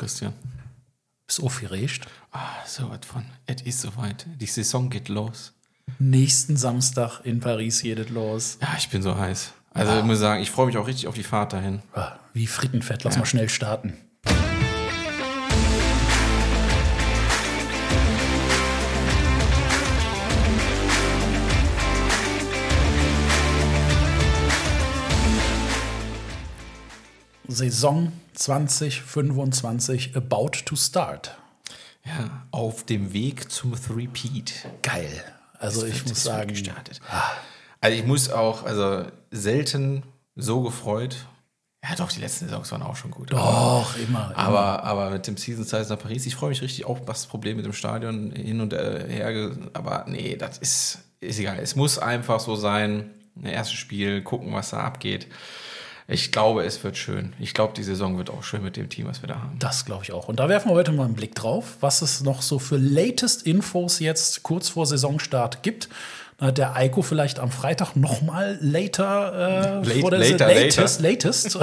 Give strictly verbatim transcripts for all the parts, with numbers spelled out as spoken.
Christian. Bist du aufgeregt? Ah, so was von. Es ist soweit. Die Saison geht los. Nächsten Samstag in Paris geht es los. Ja, ich bin so heiß. Also ich muss sagen, ich freue mich auch richtig auf die Fahrt dahin. Ah, wie Frittenfett, lass Ja. mal schnell starten. Saison zwanzig fünfundzwanzig about to start. Ja, auf dem Weg zum Three-Peat. Geil. Also ich Es muss wird sagen, gestartet. Also ich muss auch, also selten so gefreut. Ja doch, die letzten Saisons waren auch schon gut. doch, immer. immer. Aber, aber mit dem Season Size nach Paris, ich freue mich richtig auch, was das Problem mit dem Stadion hin und äh, her. ge- Aber nee, das ist, ist egal. Es muss einfach so sein, ein erstes Spiel, gucken, was da abgeht. Ich glaube, es wird schön. Ich glaube, die Saison wird auch schön mit dem Team, was wir da haben. Das glaube ich auch. Und da werfen wir heute mal einen Blick drauf, was es noch so für latest Infos jetzt kurz vor Saisonstart gibt. Da hat der Eiko vielleicht am Freitag noch mal later, äh, Late- vor der later, latest, latest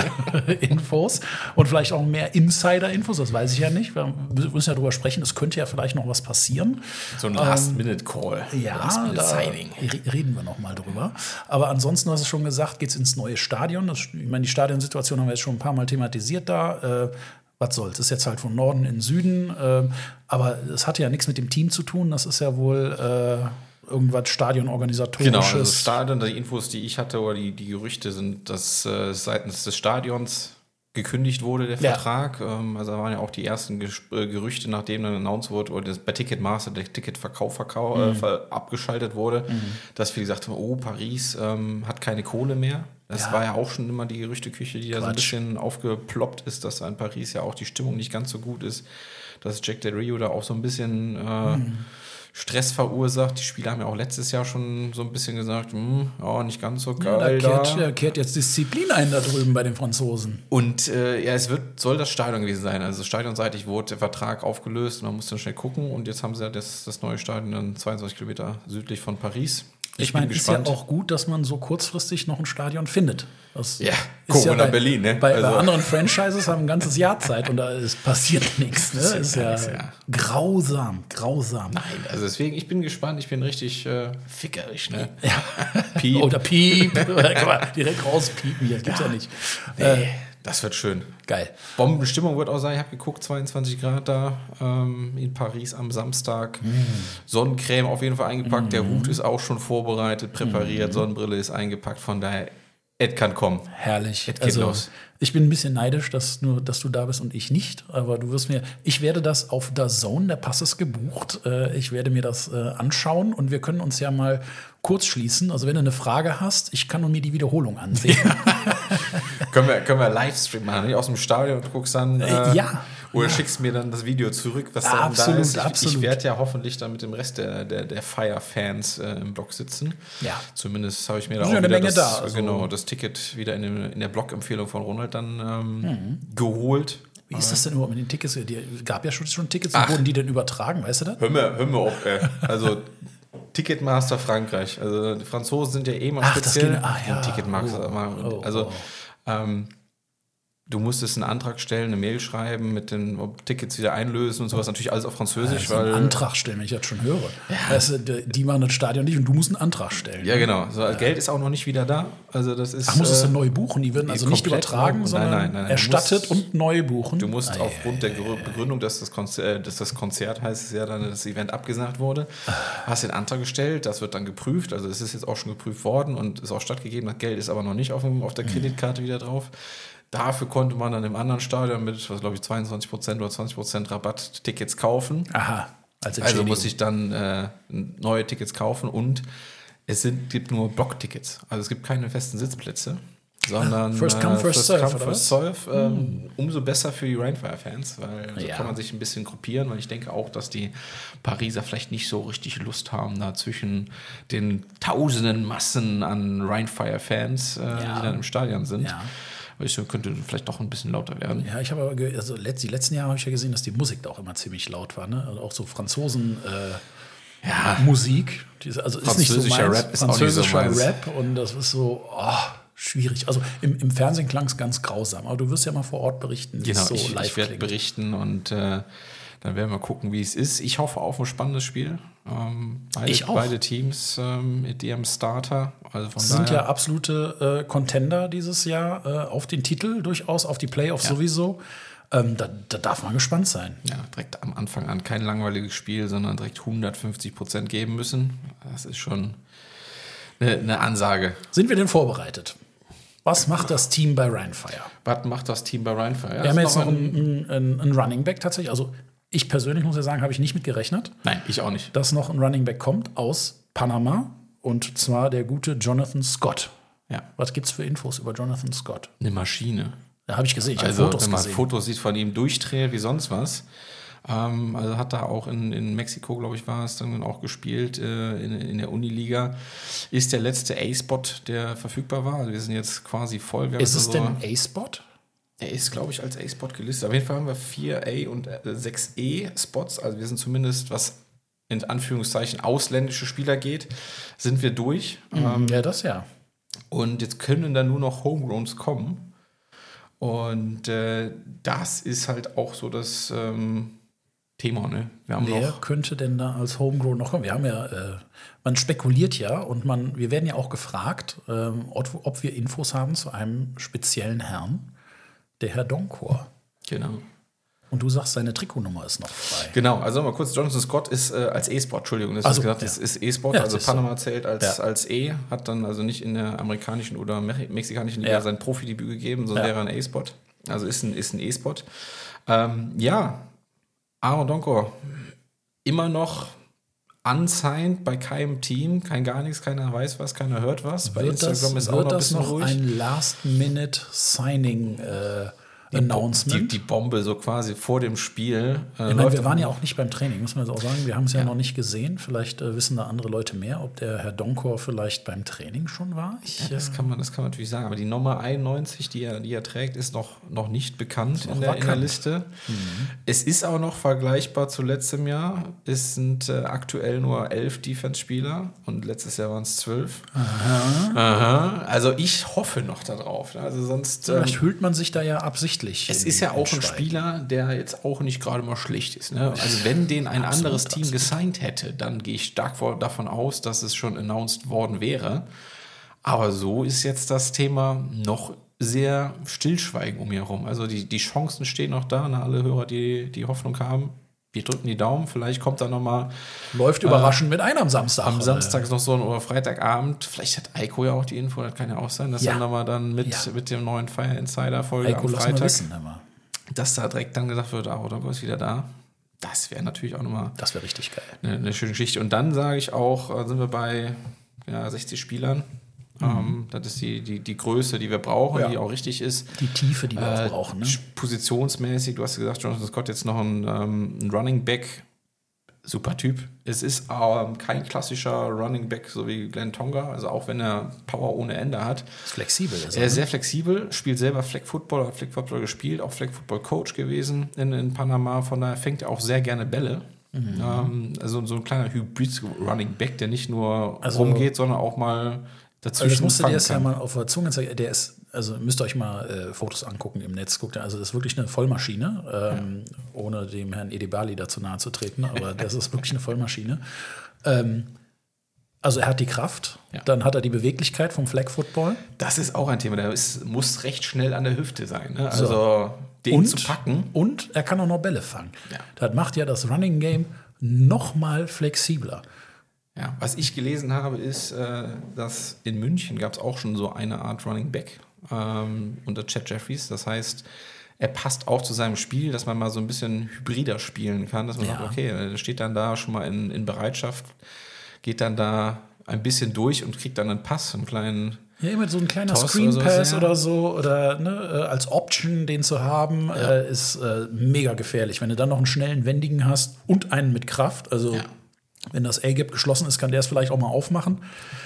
Infos und vielleicht auch mehr Insider-Infos, das weiß ich ja nicht. Wir müssen ja drüber sprechen, es könnte ja vielleicht noch was passieren. So ein Last-Minute-Call. Ja, da Last-Minute-Signing. re- reden wir noch mal drüber. Aber ansonsten, du hast es schon gesagt, geht es ins neue Stadion. Das, ich meine, die Stadionsituation haben wir jetzt schon ein paar Mal thematisiert da. Äh, was soll's? Ist jetzt halt von Norden in Süden. Äh, aber es hatte ja nichts mit dem Team zu tun. Das ist ja wohl äh, irgendwas Stadionorganisatorisches. Genau, also das Stadion, die Infos, die ich hatte, oder die, die Gerüchte sind, dass äh, seitens des Stadions gekündigt wurde, der Ja. Vertrag. Ähm, also da waren ja auch die ersten Ges- äh, Gerüchte, nachdem dann announced wurde, oder das, bei Ticketmaster der Ticketverkauf verkau Mhm. äh, ver- abgeschaltet wurde, dass wir gesagt haben, oh, Paris ähm, hat keine Kohle mehr. Das Ja. war ja auch schon immer die Gerüchteküche, die da so ein Quatsch. bisschen aufgeploppt ist, dass in Paris ja auch die Stimmung nicht ganz so gut ist, dass Jack Del Rio da auch so ein bisschen äh, Mhm. Stress verursacht. Die Spieler haben ja auch letztes Jahr schon so ein bisschen gesagt, hm, ja, nicht ganz so Ja, da geil. kehrt, da. da kehrt jetzt Disziplin ein da drüben bei den Franzosen. Und äh, ja, es wird, soll das Stadion gewesen sein. Also stadionseitig wurde der Vertrag aufgelöst und man musste dann schnell gucken. Und jetzt haben sie ja das, das neue Stadion dann zweiundzwanzig Kilometer südlich von Paris. Ich, meine, ist ja auch gut, dass man so kurzfristig noch ein Stadion findet. Das Ja, ist gucken wir nach bei, Berlin, ne? Bei, Also- bei anderen Franchises haben ein ganzes Jahr Zeit und da ist passiert nichts. Ne? Das ist Ist ja ja nichts, ja. grausam, grausam. Nein, also deswegen, ich bin gespannt. Ich bin richtig äh, fickerig, ne? Ja. Piep. Oder Piep. Kann man direkt rauspiepen hier. Das gibt's ja, nicht. Nee, das wird schön. Geil. Bombenstimmung wird auch sein. Ich habe geguckt, zweiundzwanzig Grad da ähm, in Paris am Samstag. Sonnencreme auf jeden Fall eingepackt. Der Hut ist auch schon vorbereitet, präpariert. Sonnenbrille ist eingepackt. Von daher, Ed kann kommen. Herrlich. geht Also, los. ich bin ein bisschen neidisch, dass, nur, dass du da bist und ich nicht. Aber du wirst mir, ich werde das auf der Zone, der Pass ist gebucht. Äh, Ich werde mir das äh, anschauen und wir können uns ja mal kurz schließen. Also wenn du eine Frage hast, ich kann nur mir die Wiederholung ansehen. Können wir, können wir Livestream machen, nicht aus dem Stadion und guckst dann. Äh, ja. Oder schickst mir dann das Video zurück, was Ja, dann absolut, da ist. Ich, absolut. ich werde ja hoffentlich dann mit dem Rest der, der, der Fire-Fans äh, im Block sitzen. Ja. Zumindest habe ich mir da Ist auch ja eine wieder Menge das, da, also- genau, das Ticket wieder in, dem, in der Blog-Empfehlung von Ronald dann ähm, Mhm. geholt. Wie ist das denn überhaupt mit den Tickets? Die gab ja schon, schon Tickets. Ach. Wurden die denn übertragen? Weißt du das? Hör mir, hör mir auf, ey. Also Ticketmaster Frankreich. Also die Franzosen sind ja eh mal Ach, das speziell. geht- ah, ja. Den Ticketmaster. Oh, oh, also oh. Ähm, du musstest einen Antrag stellen, eine Mail schreiben, mit den ob Tickets wieder einlösen und sowas. Natürlich alles auf Französisch, Also einen weil. Antrag stellen, wenn ich das schon höre. Weißt du, die- die machen das Stadion nicht und du musst einen Antrag stellen. Ja, genau. So, Geld ist auch noch nicht wieder da. Also das ist. Ach, musstest äh, du neu buchen? Die werden also nicht komplett übertragen, neu. Nein, sondern nein, nein, nein. Du erstattet musst- und neu buchen. Du musst Ah, aufgrund der Gerü- Begründung, dass das, Konzert, äh, dass das Konzert heißt es ja dann, dass das Event abgesagt wurde, hast den Antrag gestellt, das wird dann geprüft, also es ist jetzt auch schon geprüft worden und ist auch stattgegeben, das Geld ist aber noch nicht auf, dem, auf der Kreditkarte wieder drauf. Dafür konnte man dann im anderen Stadion mit, was glaube ich, zweiundzwanzig Prozent oder zwanzig Prozent Rabatt Tickets kaufen. Aha, als Also Entschädigung. muss ich dann äh, neue Tickets kaufen und es sind, gibt nur Blocktickets. Also es gibt keine festen Sitzplätze, sondern First come, äh, first serve, come, oder first was? serve. Ähm, umso besser für die Rainfire-Fans, weil so Ja. kann man sich ein bisschen gruppieren, weil ich denke auch, dass die Pariser vielleicht nicht so richtig Lust haben, da zwischen den tausenden Massen an Rainfire-Fans, äh, Ja. die dann im Stadion sind. Ja. Weil ich so, könnte vielleicht doch ein bisschen lauter werden. Ja, ich habe aber, ge- also letzt, die letzten Jahre habe ich ja gesehen, dass die Musik da auch immer ziemlich laut war. Ne? Also auch so Franzosen äh, Ja. Musik. Diese, also ist nicht so Französischer meins. Rap ist auch nicht so Französischer meins. Rap und das ist so, oh, Schwierig. Also im, im Fernsehen klang es ganz grausam, aber du wirst ja mal vor Ort berichten, wie Genau, es so ich, live ich werde klingt. berichten und äh, dann werden wir gucken, wie es ist. Ich hoffe auf ein spannendes Spiel. Ähm, beide, Ich auch. beide Teams ähm, mit ihrem Starter. Also von sind daher, ja absolute äh, Contender dieses Jahr äh, auf den Titel durchaus, auf die Playoffs Ja. sowieso. Ähm, da, da darf man gespannt sein. ja, direkt am Anfang an kein langweiliges Spiel, sondern direkt hundertfünfzig Prozent geben müssen. Das ist schon eine, eine Ansage. Sind wir denn vorbereitet? Was macht das Team bei Rheinfire? Was macht das Team bei Rheinfire? Ja, Wir haben ist jetzt noch ein- einen, einen, einen Running Back tatsächlich. Also ich persönlich muss ja sagen, habe ich nicht mit gerechnet, Nein, ich auch nicht. dass noch ein Running Back kommt aus Panama. Und zwar der gute Jonathan Scott. Ja, Was gibt's für Infos über Jonathan Scott? eine Maschine. Da habe ich gesehen, ich habe Also, Fotos wenn man gesehen. Fotos sieht von ihm durchdreht wie sonst was. Ähm, also hat er auch in, in Mexiko, glaube ich, war es dann auch gespielt, äh, in, in der Uniliga. Ist der letzte A-Spot, der verfügbar war. Also wir sind jetzt quasi voll. Wir haben Ist es also- denn ein A-Spot? Er ist, glaube ich, als A-Spot gelistet. Auf jeden Fall haben wir vier A- und äh, sechs E-Spots. Also wir sind zumindest, was in Anführungszeichen ausländische Spieler geht, sind wir durch. Ähm, Ja, das ja. und jetzt können da nur noch Homegrowns kommen. Und äh, das ist halt auch so das ähm, Thema. Ne? Wir haben Wer noch könnte denn da als Homegrown noch kommen? Wir haben ja, äh, man spekuliert ja und man, wir werden ja auch gefragt, ähm, ob, ob wir Infos haben zu einem speziellen Herrn, der Herr Donkor. genau. Und du sagst, seine Trikotnummer ist noch frei. Genau, also mal kurz, Jonathan Scott ist äh, als E-Sport, Entschuldigung, das Also, ist gesagt, ja. das ist E-Sport, Ja, also das ist so. Panama zählt als, Ja. als E, hat dann also nicht in der amerikanischen oder me mexikanischen Liga Ja. sein Profidebüt gegeben, sondern Ja. wäre ein E-Spot. Also ist ein ist ein E-Spot. Ähm, ja, Aaron Donkor, immer noch unsigned bei keinem Team, kein gar nichts, keiner weiß was, keiner hört was. Bei Wird das, Instagram ist auch wird noch ein das bisschen noch ruhig. ein Last-Minute-Signing äh, Die, Announcement? die Bombe so quasi vor dem Spiel. Äh, Ich meine, läuft wir waren auch ja noch. auch nicht beim Training, muss man jetzt auch sagen. Wir haben es ja, Ja. noch nicht gesehen. Vielleicht äh, wissen da andere Leute mehr, ob der Herr Donkor vielleicht beim Training schon war. Ich, Ja, das, kann man, das kann man natürlich sagen. Aber die Nummer einundneunzig, die er, die er trägt, ist noch, noch nicht bekannt noch in, der, in der vakant. Liste. Es ist auch noch vergleichbar zu letztem Jahr. Es sind äh, aktuell nur elf Defense-Spieler und letztes Jahr waren es zwölf. Aha. Also ich hoffe noch darauf. Also sonst. äh, Ähm, vielleicht hüllt man sich da ja absichtlich. es in- ist ja in auch ein Schweigen. Spieler, der jetzt auch nicht gerade mal schlecht ist. Ne? Also wenn den ein Absolut, anderes Team absolut. gesigned hätte, dann gehe ich stark vor, davon aus, dass es schon announced worden wäre. Aber so ist jetzt das Thema noch sehr stillschweigen um ihn herum. Also die, die Chancen stehen noch da, ne? Alle Hörer, die die Hoffnung haben. Wir drücken die Daumen, vielleicht kommt da noch mal Läuft überraschend mit einem am Samstag. am äh, Samstag noch so ein oder Freitagabend. Vielleicht hat Eiko ja auch die Info, das kann ja auch sein, dass Ja. er nochmal dann mit, Ja. mit dem neuen Fire Insider Folge Heiko, am lass mal Freitag, wissen. Hör mal. dass da direkt dann gesagt wird, ah, Odonko ist wieder da. Das wäre natürlich auch nochmal Das wäre richtig geil. eine, eine schöne Geschichte. Und dann sage ich auch, äh, sind wir bei ja, sechzig Spielern. Ähm, das ist die, die, die Größe, die wir brauchen, Ja. die auch richtig ist. Die Tiefe, die wir Äh, auch brauchen. Ne? Positionsmäßig, du hast gesagt, Jonathan Scott jetzt noch ein, ähm, ein Running Back. Super Typ. Es ist ähm, kein klassischer Running Back, so wie Glenn Tonga, also auch wenn er Power ohne Ende hat. Ist flexibel. Ist Er er, ist ne? sehr flexibel, spielt selber Flag Football, hat Flag Football gespielt, auch Flag Football Coach gewesen in, in Panama. Von daher fängt er auch sehr gerne Bälle. Mhm. Ähm, also so ein kleiner Hybrid Running Back, der nicht nur Also- rumgeht, sondern auch mal Also dazwischen das musst du dir fangen jetzt ja kann. mal auf der Zunge zeigen. Der ist, also müsst ihr euch mal äh, Fotos angucken im Netz. Guckt, ihr, also das ist wirklich eine Vollmaschine, ähm, ohne dem Herrn Edebali dazu nahe zu treten, aber das ist wirklich eine Vollmaschine. Ähm, also er hat die Kraft, Ja. dann hat er die Beweglichkeit vom Flag Football. Das ist auch ein Thema, der ist, muss recht schnell an der Hüfte sein. Ne? Also den und, zu packen. Und er kann auch noch Bälle fangen. Ja. Das macht ja das Running Game noch mal flexibler. Ja, was ich gelesen habe, ist, äh, dass in München gab es auch schon so eine Art Running Back ähm, unter Chad Jeffries. Das heißt, er passt auch zu seinem Spiel, dass man mal so ein bisschen hybrider spielen kann, dass man Ja. sagt, okay, er steht dann da schon mal in, in Bereitschaft, geht dann da ein bisschen durch und kriegt dann einen Pass, einen kleinen. Ja, immer so ein kleiner Toss Screen oder Pass so, ja. oder so, oder ne, äh, als Option den zu haben, äh, ist äh, mega gefährlich. Wenn du dann noch einen schnellen, wendigen hast und einen mit Kraft, also Ja. wenn das A-Gap geschlossen ist, kann der es vielleicht auch mal aufmachen.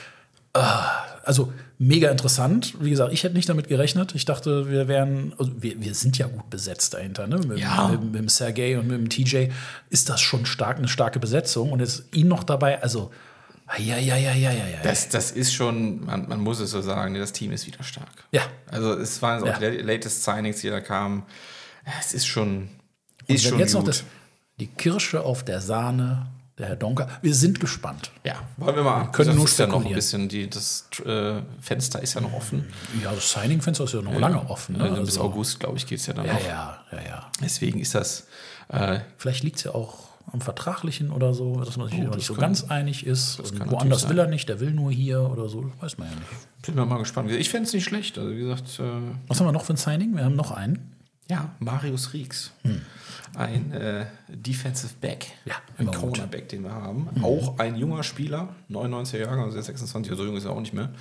Ah, also mega interessant. Wie gesagt, ich hätte nicht damit gerechnet. Ich dachte, wir wären, also wir, wir sind ja gut besetzt dahinter. Ne? Mit, Ja. mit, mit dem Sergei und mit dem T J ist das schon stark, eine starke Besetzung. Und jetzt ihn noch dabei, also Ja, ja, ja, ja, ja, ja. Das, das ist schon, man, man muss es so sagen, das Team ist wieder stark. Ja. Also es waren so Ja. die latest Signings, die da kamen. Es ist schon, Und ist wenn schon jetzt gut. noch das, die Kirsche auf der Sahne, der Herr Donker. Wir sind gespannt. Ja, wollen wir mal. können das nur ist ja noch ein spekulieren. bisschen, die, das äh, Fenster ist ja noch offen. Ja, das Signing-Fenster ist ja noch lange offen. Ne? Also bis Also, August, glaube ich, geht es ja dann ja, noch. ja, ja, ja. Deswegen ist das, äh, Vielleicht liegt es ja auch am Vertraglichen oder so, dass man sich Oh, noch das nicht so kann- ganz einig ist. Und kann woanders natürlich will er nicht, der will nur hier oder so. Das weiß man ja nicht. sind wir mal gespannt. Ich fände es nicht schlecht. Also wie gesagt, äh, Was haben wir noch für ein Signing? Wir haben noch einen. ja, Marius Riegs. Ein äh, Defensive Back, Ja, ein immer gut. Cornerback, den wir haben. Auch ein junger Spieler, neunundneunziger Jahrgang, also sechsundzwanzig, so jung ist er auch nicht mehr.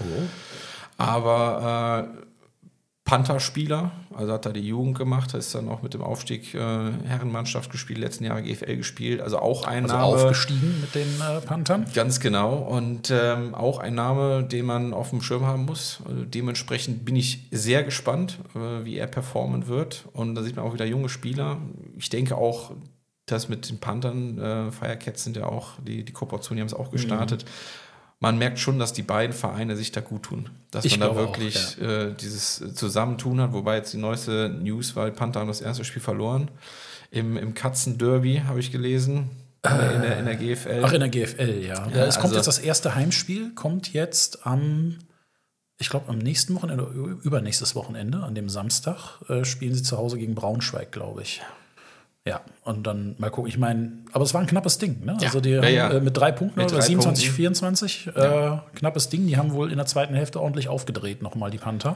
Aber äh, Panther-Spieler, also hat da die Jugend gemacht, ist dann auch mit dem Aufstieg äh, Herrenmannschaft gespielt, letzten Jahre G F L gespielt. Also auch ein Also Name. aufgestiegen mit den äh, Panthern. Ganz genau. Und ähm, auch ein Name, den man auf dem Schirm haben muss. Also dementsprechend bin ich sehr gespannt, äh, wie er performen wird. Und da sieht man auch wieder junge Spieler. Ich denke auch, dass mit den Panthern, äh, Firecats sind ja auch, die, die Kooperation, die haben es auch gestartet. Man merkt schon, dass die beiden Vereine sich da gut tun. Dass Ich man da glaube auch, wirklich äh, dieses Zusammentun hat. Wobei jetzt die neueste News war, die Panther haben das erste Spiel verloren. Im, im Katzen-Derby habe ich gelesen. In der, in der G F L. Ach, in der G F L, ja. ja es kommt also- jetzt das erste Heimspiel, kommt jetzt am, ich glaube, am nächsten Wochenende oder ü- übernächstes Wochenende, an dem Samstag, äh, spielen sie zu Hause gegen Braunschweig, glaube ich. Ja, und dann mal gucken. Ich meine, aber es war ein knappes Ding, ne? Ja. Also die Ja, haben ja. äh, mit drei Punkten Mit oder drei siebenundzwanzig, Punkten. vierundzwanzig, äh, knappes Ding. Die haben wohl in der zweiten Hälfte ordentlich aufgedreht, nochmal die Panther.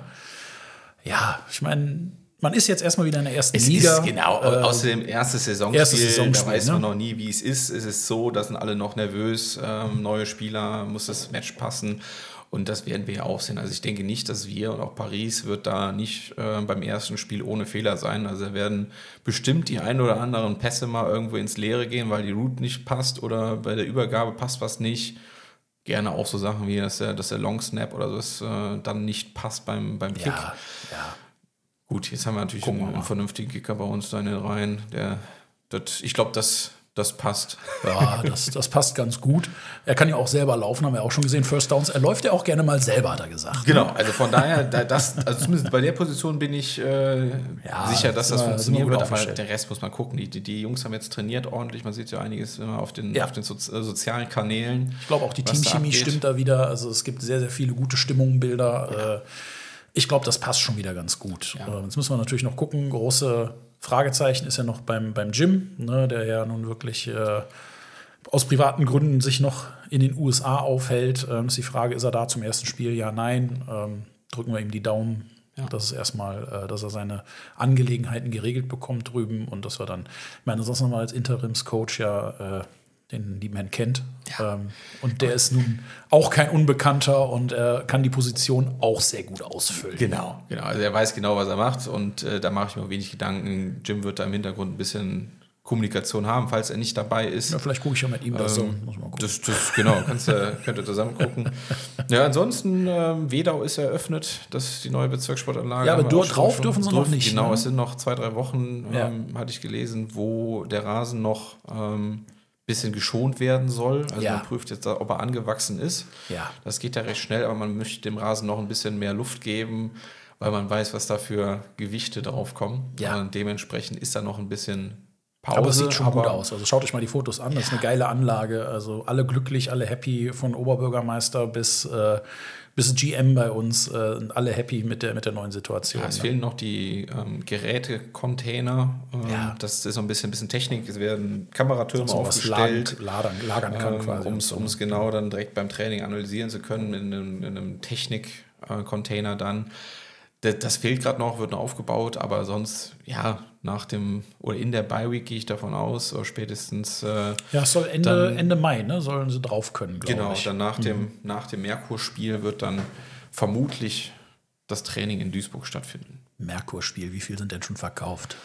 Ja, ich meine, man ist jetzt erstmal wieder in der ersten Es Liga. ist genau, Äh, außerdem erstes Saisonspiel, erstes Saisonspiel, da weiß man ne? noch nie, wie es ist. Es ist so, da sind alle noch nervös, ähm, neue Spieler, muss das Match passen und das werden wir ja auch sehen. Also ich denke nicht, dass wir und auch Paris wird da nicht äh, beim ersten Spiel ohne Fehler sein. Also da werden bestimmt die ein oder anderen Pässe mal irgendwo ins Leere gehen, weil die Route nicht passt oder bei der Übergabe passt was nicht. Gerne auch so Sachen wie, dass der, dass der Long Snap oder so äh, dann nicht passt beim, beim Kick. ja, ja. Gut, jetzt haben wir natürlich Gucken wir einen, mal. einen vernünftigen Kicker bei uns da in den Reihen. Der, das, ich glaube, das, das passt. Ja, das, das passt ganz gut. Er kann ja auch selber laufen, haben wir auch schon gesehen. First Downs, er läuft ja auch gerne mal selber, hat er gesagt. Genau, also von daher, da, das, also zumindest bei der Position bin ich äh, Ja, sicher, dass das sind wir- funktionieren sind wir gut wird. Aber aufgestellt. der Rest muss man gucken. Die, die, die Jungs haben jetzt trainiert ordentlich. Man sieht ja einiges immer auf den, Ja. auf den Sozi äh, sozialen Kanälen. Ich glaube auch, die was da Teamchemie abgeht. stimmt da wieder. Also es gibt sehr, sehr viele gute Stimmungsbilder. Äh, Ich glaube, das passt schon wieder ganz gut. Äh, Jetzt müssen wir natürlich noch gucken. Große Fragezeichen ist ja noch beim, beim Jim, ne, der ja nun wirklich äh, aus privaten Gründen sich noch in den U S A aufhält. Ähm, ist die Frage, ist er da zum ersten Spiel? Ja, nein. Ähm, drücken wir ihm die Daumen. Das ist erstmal, äh, dass er seine Angelegenheiten geregelt bekommt drüben und dass wir dann, ich meine, sonst noch mal als Interimscoach ja äh, den lieben Herrn kennt. Ähm, und der ist nun auch kein Unbekannter und er kann die Position auch sehr gut ausfüllen. Genau, genau. Also er weiß genau, was er macht und äh, da mache ich mir wenig Gedanken. Jim wird da im Hintergrund ein bisschen Kommunikation haben, falls er nicht dabei ist. Ja, vielleicht gucke ich ja mit ihm das so. Muss mal gucken. Das, das, genau, kannst du, könnt ihr zusammen gucken. Ja, ansonsten, ähm, Wedau ist eröffnet, das ist die neue Bezirkssportanlage. Ja, aber Haben wir dort auch drauf schon- dürfen sie drauf- noch nicht, Genau, ne? es sind noch zwei, drei Wochen, Ja. ähm, hatte ich gelesen, wo der Rasen noch ein ähm, bisschen geschont werden soll. Also Ja. man prüft jetzt, ob er angewachsen ist. Ja. Das geht ja recht schnell, aber man möchte dem Rasen noch ein bisschen mehr Luft geben, weil man weiß, was da für Gewichte draufkommen. Ja. Und dementsprechend ist da noch ein bisschen Pause. Aber es sieht schon gut aber- aus. Also schaut euch mal die Fotos an. Das ist eine geile Anlage. Also alle glücklich, alle happy, von Oberbürgermeister bis, äh, bis G M bei uns. Äh, sind alle happy mit der, mit der neuen Situation. Ja, es ne? fehlen noch die ähm, Gerätecontainer. Ähm, Ja. Das ist so ein bisschen, bisschen Technik. Es werden Kameratürme so was aufgestellt, lagern, lagern kann quasi. um es Und so. genau dann direkt beim Training analysieren zu können in einem, in einem Technik-Container dann. Das, das fehlt gerade noch, wird noch aufgebaut, aber sonst, ja, nach dem oder in der Bye-Week gehe ich davon aus, oder spätestens äh, Ja, es soll Ende, dann- Ende Mai, ne, sollen sie drauf können, glaube genau, ich. dann nach dem, nach dem Merkur-Spiel wird dann vermutlich das Training in Duisburg stattfinden. Merkur-Spiel, wie viel sind denn schon verkauft?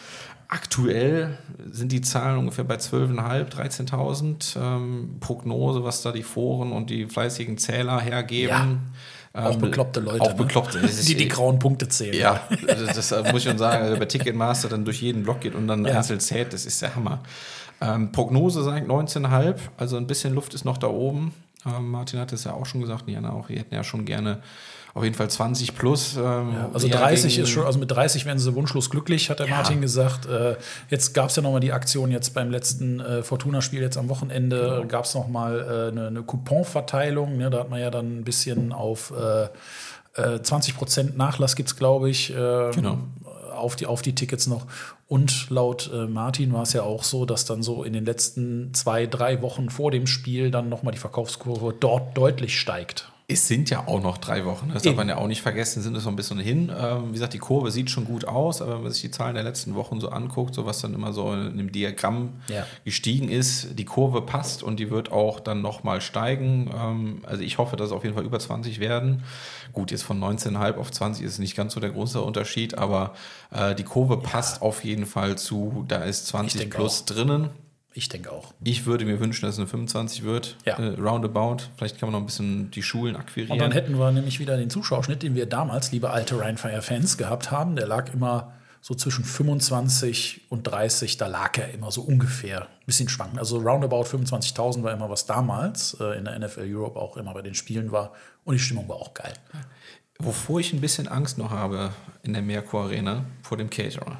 Aktuell sind die Zahlen ungefähr bei zwölftausendfünfhundert, dreizehntausend. Ähm, Prognose, was da die Foren und die fleißigen Zähler hergeben. Auch Ähm, bekloppte Leute, Auch ne? bekloppte. Das ist die die eh- grauen Punkte zählen. Ja, das, das muss ich schon sagen. Also bei Ticketmaster dann durch jeden Block geht und dann Ja. einzeln zählt, das ist der Hammer. Ähm, Prognose sagt neunzehntausend, also ein bisschen Luft ist noch da oben. Ähm, Martin hat es ja auch schon gesagt, Jana auch, die hätten ja schon gerne auf jeden Fall zwanzig plus. Ähm, ja, also dreißig ist schon, also mit dreißig wären sie wunschlos glücklich, hat der ja. Martin gesagt. Äh, jetzt gab es ja nochmal die Aktion jetzt beim letzten äh, Fortuna-Spiel jetzt am Wochenende, genau. gab es nochmal äh, eine, eine Couponverteilung. Ne? Da hat man ja dann ein bisschen auf äh, äh, zwanzig Prozent Nachlass gibt es, glaube ich, äh, genau. auf, die, auf die Tickets noch. Und laut äh, Martin war es ja auch so, dass dann so in den letzten zwei, drei Wochen vor dem Spiel dann nochmal die Verkaufskurve dort deutlich steigt. Es sind ja auch noch drei Wochen, das darf man ja auch nicht vergessen, sind es noch ein bisschen hin. Ähm, wie gesagt, die Kurve sieht schon gut aus, aber wenn man sich die Zahlen der letzten Wochen so anguckt, so was dann immer so in dem Diagramm ja. gestiegen ist, die Kurve passt und die wird auch dann nochmal steigen. Ähm, also ich hoffe, dass es auf jeden Fall über zwanzig werden. Gut, jetzt von neunzehn Komma fünf auf zwanzig ist nicht ganz so der große Unterschied, aber äh, die Kurve passt ja. auf jeden Fall zu, da ist zwanzig plus auch. drinnen. Ich denke auch. Ich würde mir wünschen, dass es eine fünfundzwanzig wird, ja. äh, roundabout. Vielleicht kann man noch ein bisschen die Schulen akquirieren. Und dann hätten wir nämlich wieder den Zuschauerschnitt, den wir damals, liebe alte Rheinfire-Fans, gehabt haben. Der lag immer so zwischen fünfundzwanzig und dreißig, da lag er immer so ungefähr. Ein bisschen schwanken. Also roundabout fünfundzwanzigtausend war immer was damals äh, in der N F L Europe auch immer bei den Spielen war. Und die Stimmung war auch geil. Wovor ich ein bisschen Angst noch habe in der Merkur Arena, vor dem Caterer.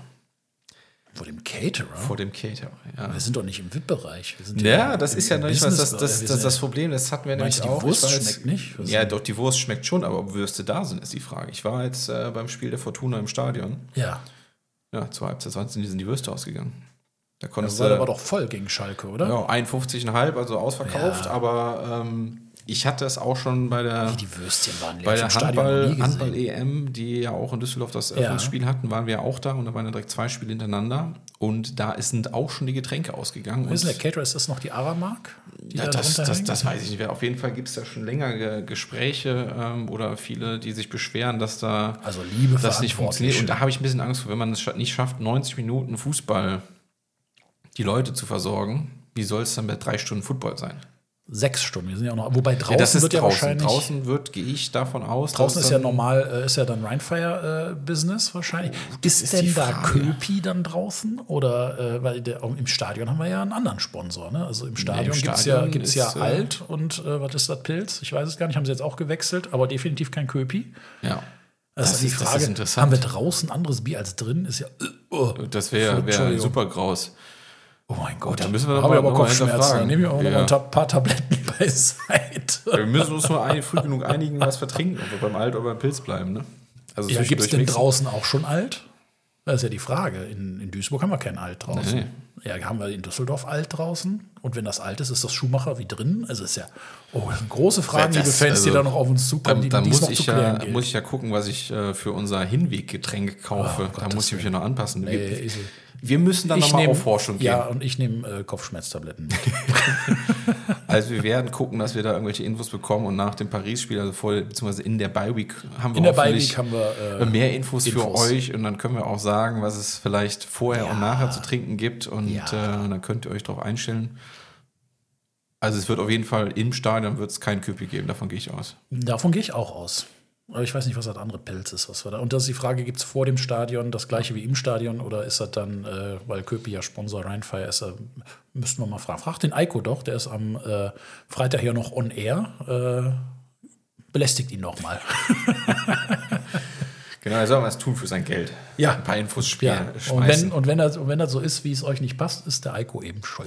Vor dem Caterer? Vor dem Caterer, ja. Wir sind doch nicht im V I P-Bereich. Ja, das ist ja noch nicht was, das, das, das, das Problem, das hatten wir nämlich auch. Die Wurst schmeckt nicht? Was ja, doch, die Wurst schmeckt schon, aber ob Würste da sind, ist die Frage. Ich war jetzt äh, beim Spiel der Fortuna im Stadion. Ja. Ja, zur Halbzeit sind die Würste ausgegangen. Da konntest ja, war, war doch voll gegen Schalke, oder? Ja, einundfünfzig Komma fünf, also ausverkauft, ja. aber ähm, ich hatte es auch schon bei der, Wie die Würstchen waren bei der Handball, Handball-E M, die ja auch in Düsseldorf das Eröffnungsspiel ja. hatten, waren wir auch da und da waren ja direkt zwei Spiele hintereinander und da sind auch schon die Getränke ausgegangen. Wo ist der Caterer? Ist das noch die Aramark? Die ja, da das, das, das weiß ich nicht. Auf jeden Fall gibt es da schon länger Gespräche ähm, oder viele, die sich beschweren, dass da also liebe das nicht funktioniert. Und da habe ich ein bisschen Angst vor, wenn man es nicht schafft, neunzig Minuten Fußball die Leute zu versorgen, wie soll es dann bei drei Stunden Football sein? Sechs Stunden, wir sind ja auch noch, wobei draußen ja, das ist wird ja draußen. wahrscheinlich... Draußen wird, gehe ich davon aus... Draußen ist ja normal, ist ja dann Rheinfire-Business äh, wahrscheinlich. Oh, ist, ist denn da Köpi dann draußen? Oder, äh, weil der, im Stadion haben wir ja einen anderen Sponsor, ne? Also im Stadion, nee, gibt es ja, gibt's ja Alt und äh, was ist das, Pilz? Ich weiß es gar nicht, haben sie jetzt auch gewechselt, aber definitiv kein Köpi. Ja. Das, das ist die Frage, ist interessant. Haben wir draußen anderes Bier als drin? Ist ja... Oh, das wäre wär super graus. Oh mein Gott, da müssen wir aber, aber Kopfschmerzen. Dann nehmen wir auch ja. noch ein paar Tabletten beiseite. Ja, wir müssen uns nur ein, früh genug einigen, was wir trinken, ob wir beim Alt oder beim Pilz bleiben. Ne? Also ja, gibt es denn draußen auch schon Alt? Das ist ja die Frage. In, in Duisburg haben wir kein Alt draußen. Nee. Ja, haben wir in Düsseldorf Alt draußen. Und wenn das alt ist, ist das Schumacher wie drin? Also ist ja oh, das sind große Fragen, das, liebe Fans, also, die da noch auf uns zukommen, dann, die dann dies muss noch ich zu klären ja, gilt. muss ich ja gucken, was ich äh, für unser Hinweggetränk kaufe. Oh, da muss ich mich ja noch anpassen. Nee, wir, wir müssen dann nochmal auf Forschung gehen. Ja, und ich nehme äh, Kopfschmerztabletten. Also wir werden gucken, dass wir da irgendwelche Infos bekommen und nach dem Paris-Spiel, also vor, beziehungsweise in der Bye-Week haben wir in der Bye-Week haben wir äh, mehr Infos, Infos für euch und dann können wir auch sagen, was es vielleicht vorher ja. und nachher zu trinken gibt und ja. äh, dann könnt ihr euch darauf einstellen. Also es wird auf jeden Fall im Stadion wird es kein Köpi geben, davon gehe ich aus. Davon gehe ich auch aus. Aber ich weiß nicht, was das andere Pilz ist, was wir da. Und das ist die Frage, gibt es vor dem Stadion das gleiche wie im Stadion oder ist das dann, äh, weil Köpi ja Sponsor Rheinfire ist, äh, müssten wir mal fragen. Frag den Eiko doch, der ist am äh, Freitag hier noch on air. Äh, belästigt ihn noch mal. Genau, er soll was tun für sein Geld. Ja. Ein paar Infos spielen, ja. schmeißen. Und wenn, und, wenn das, und wenn das so ist, wie es euch nicht passt, ist der Eiko eben schuld.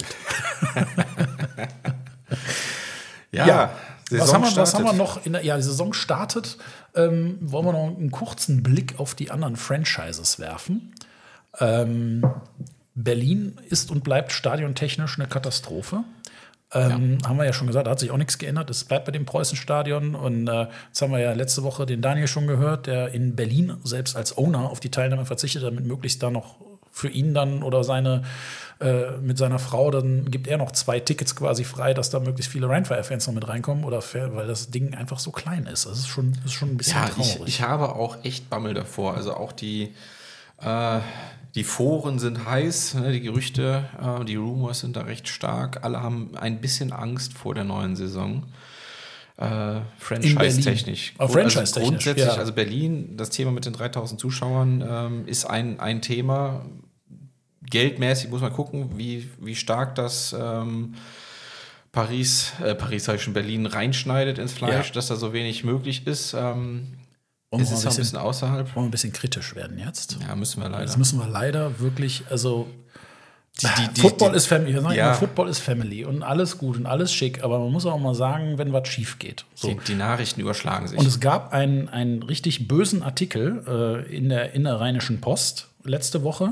ja. ja. Was haben, wir, was haben wir noch? In der, ja, die Saison startet. Ähm, wollen wir noch einen kurzen Blick auf die anderen Franchises werfen? Ähm, Berlin ist und bleibt stadiontechnisch eine Katastrophe. Ähm, ja. Haben wir ja schon gesagt, da hat sich auch nichts geändert. Es bleibt bei dem Preußenstadion. Und äh, jetzt haben wir ja letzte Woche den Daniel schon gehört, der in Berlin selbst als Owner auf die Teilnahme verzichtet, damit möglichst da noch für ihn dann oder seine äh, mit seiner Frau, dann gibt er noch zwei Tickets quasi frei, dass da möglichst viele Rheinfire-Fans noch mit reinkommen, oder weil das Ding einfach so klein ist. Das ist schon, das ist schon ein bisschen ja, traurig. Ich, ich habe auch echt Bammel davor. Also auch die, äh, die Foren sind heiß, ne, die Gerüchte, äh, die Rumors sind da recht stark. Alle haben ein bisschen Angst vor der neuen Saison. Äh, Franchise-technisch. Oh, Franchise-technisch, also grundsätzlich, ja. also Berlin, das Thema mit den dreitausend Zuschauern ähm, ist ein, ein Thema. Geldmäßig muss man gucken, wie, wie stark das ähm, Paris, äh, Paris habe ich schon, Berlin reinschneidet ins Fleisch, ja. dass da so wenig möglich ist. Ähm, es ist ein bisschen, ein bisschen außerhalb. Wollen wir ein bisschen kritisch werden jetzt? Ja, müssen wir leider. Jetzt müssen wir leider wirklich, also die, die, die, Football die, ist Family. Wir sagen ja. immer, Football ist Family und alles gut und alles schick, aber man muss auch mal sagen, wenn was schief geht. So. Die, die Nachrichten überschlagen sich. Und es gab einen, einen richtig bösen Artikel äh, in der Innerrheinischen Post letzte Woche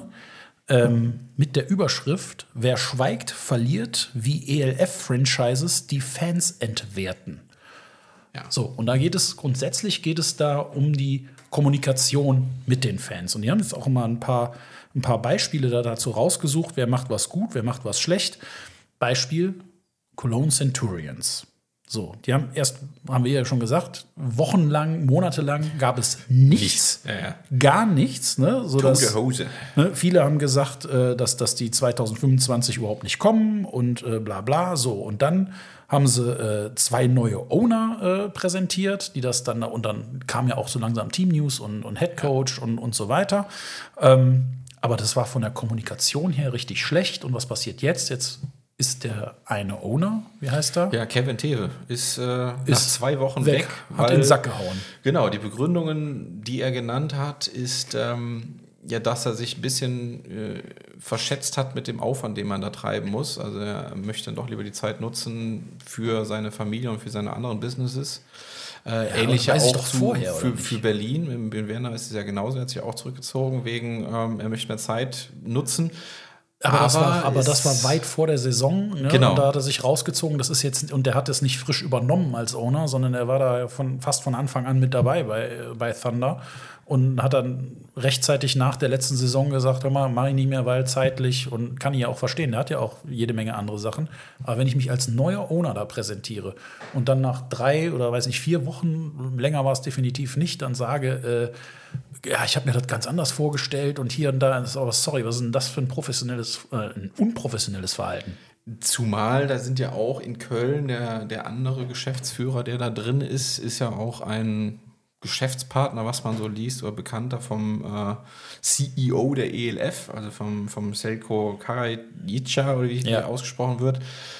ähm, mit der Überschrift: Wer schweigt, verliert, wie E L F-Franchises die Fans entwerten. Ja. So, und da geht es, grundsätzlich geht es da um die Kommunikation mit den Fans. Und die haben jetzt auch immer ein paar, ein paar Beispiele da dazu rausgesucht, wer macht was gut, wer macht was schlecht. Beispiel Cologne Centurions. So, die haben erst, haben wir ja schon gesagt, wochenlang, monatelang gab es nichts, nichts. Ja, ja. gar nichts. Ne? So dass, Hose. Ne, viele haben gesagt, äh, dass, dass die zwanzig fünfundzwanzig überhaupt nicht kommen und äh, bla bla. So, und dann haben sie äh, zwei neue Owner äh, präsentiert, die das dann, und dann kam ja auch so langsam Team News und, und Head Coach und, und so weiter. Ähm, aber das war von der Kommunikation her richtig schlecht. Und was passiert jetzt? Jetzt ist der eine Owner, wie heißt er? Ja, Kevin Thewe ist, äh, ist nach zwei Wochen weg. weg hat in den Sack gehauen. Genau, die Begründungen, die er genannt hat, ist, ähm, ja, dass er sich ein bisschen äh, verschätzt hat mit dem Aufwand, den man da treiben muss. Also er möchte dann doch lieber die Zeit nutzen für seine Familie und für seine anderen Businesses. Äh, ja, ähnlich ja auch zu, vorher, für, für Berlin. Mit Werner ist es ja genauso, er hat sich auch zurückgezogen, wegen ähm, er möchte mehr Zeit nutzen. Aber, aber, das war, aber das war weit vor der Saison. Ne? Genau. Und da hat er sich rausgezogen. Das ist jetzt, und der hat es nicht frisch übernommen als Owner, sondern er war da von, fast von Anfang an mit dabei bei, bei Thunder und hat dann rechtzeitig nach der letzten Saison gesagt, hör mal, mach ich nicht mehr, weil zeitlich, und kann ich ja auch verstehen, der hat ja auch jede Menge andere Sachen. Aber wenn ich mich als neuer Owner da präsentiere und dann nach drei oder weiß nicht, vier Wochen, länger war es definitiv nicht, dann sage, äh, ja, ich habe mir das ganz anders vorgestellt und hier und da, ist aber sorry, was ist denn das für ein professionelles, äh, ein unprofessionelles Verhalten? Zumal da sind ja auch in Köln der, der andere Geschäftsführer, der da drin ist, ist ja auch ein Geschäftspartner, was man so liest, oder Bekannter vom äh, C E O der E L F, also vom, vom Selko Karajica, oder wie ja. der ausgesprochen wird.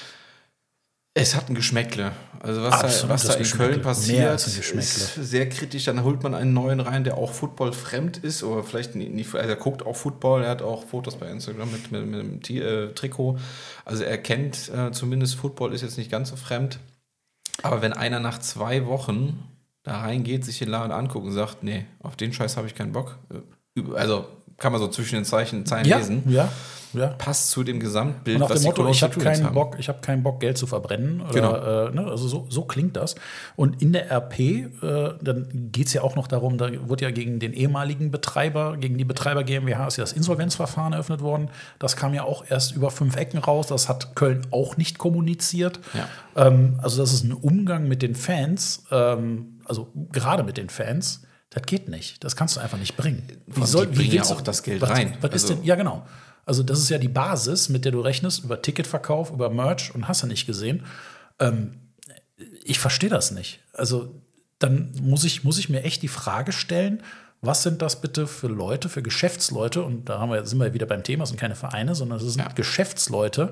Es hat ein Geschmäckle. Also was Absolut da, was da in Köln passiert, ist sehr kritisch. Dann holt man einen neuen rein, der auch Football fremd ist, oder vielleicht nicht, also er guckt auch Football, er hat auch Fotos bei Instagram mit, mit, mit einem T- äh, Trikot. Also er kennt äh, zumindest Football, ist jetzt nicht ganz so fremd. Aber wenn einer nach zwei Wochen da reingeht, sich den Laden anguckt und sagt, nee, auf den Scheiß habe ich keinen Bock. Also kann man so zwischen den Zeichen, Zeilen ja, lesen. Ja, ja. Passt zu dem Gesamtbild, und auf was dem die Motto, ich habe keinen haben. Bock, ich habe keinen Bock, Geld zu verbrennen. Oder, genau. äh, ne, also so, so klingt das. Und in der R P, äh, dann geht es ja auch noch darum, da wurde ja gegen den ehemaligen Betreiber, gegen die Betreiber GmbH ist ja das Insolvenzverfahren eröffnet worden. Das kam ja auch erst über fünf Ecken raus. Das hat Köln auch nicht kommuniziert. Ja. Ähm, also das ist ein Umgang mit den Fans, ähm, also gerade mit den Fans. Das geht nicht. Das kannst du einfach nicht bringen. Wie soll, die bringen ja auch das Geld was, rein. Was also. ist denn? Ja, genau. Also das ist ja die Basis, mit der du rechnest, über Ticketverkauf, über Merch, und hast du nicht gesehen. Ähm, ich verstehe das nicht. Also dann muss ich, muss ich mir echt die Frage stellen, was sind das bitte für Leute, für Geschäftsleute, und da haben wir, sind wir wieder beim Thema, es sind keine Vereine, sondern es sind ja. Geschäftsleute,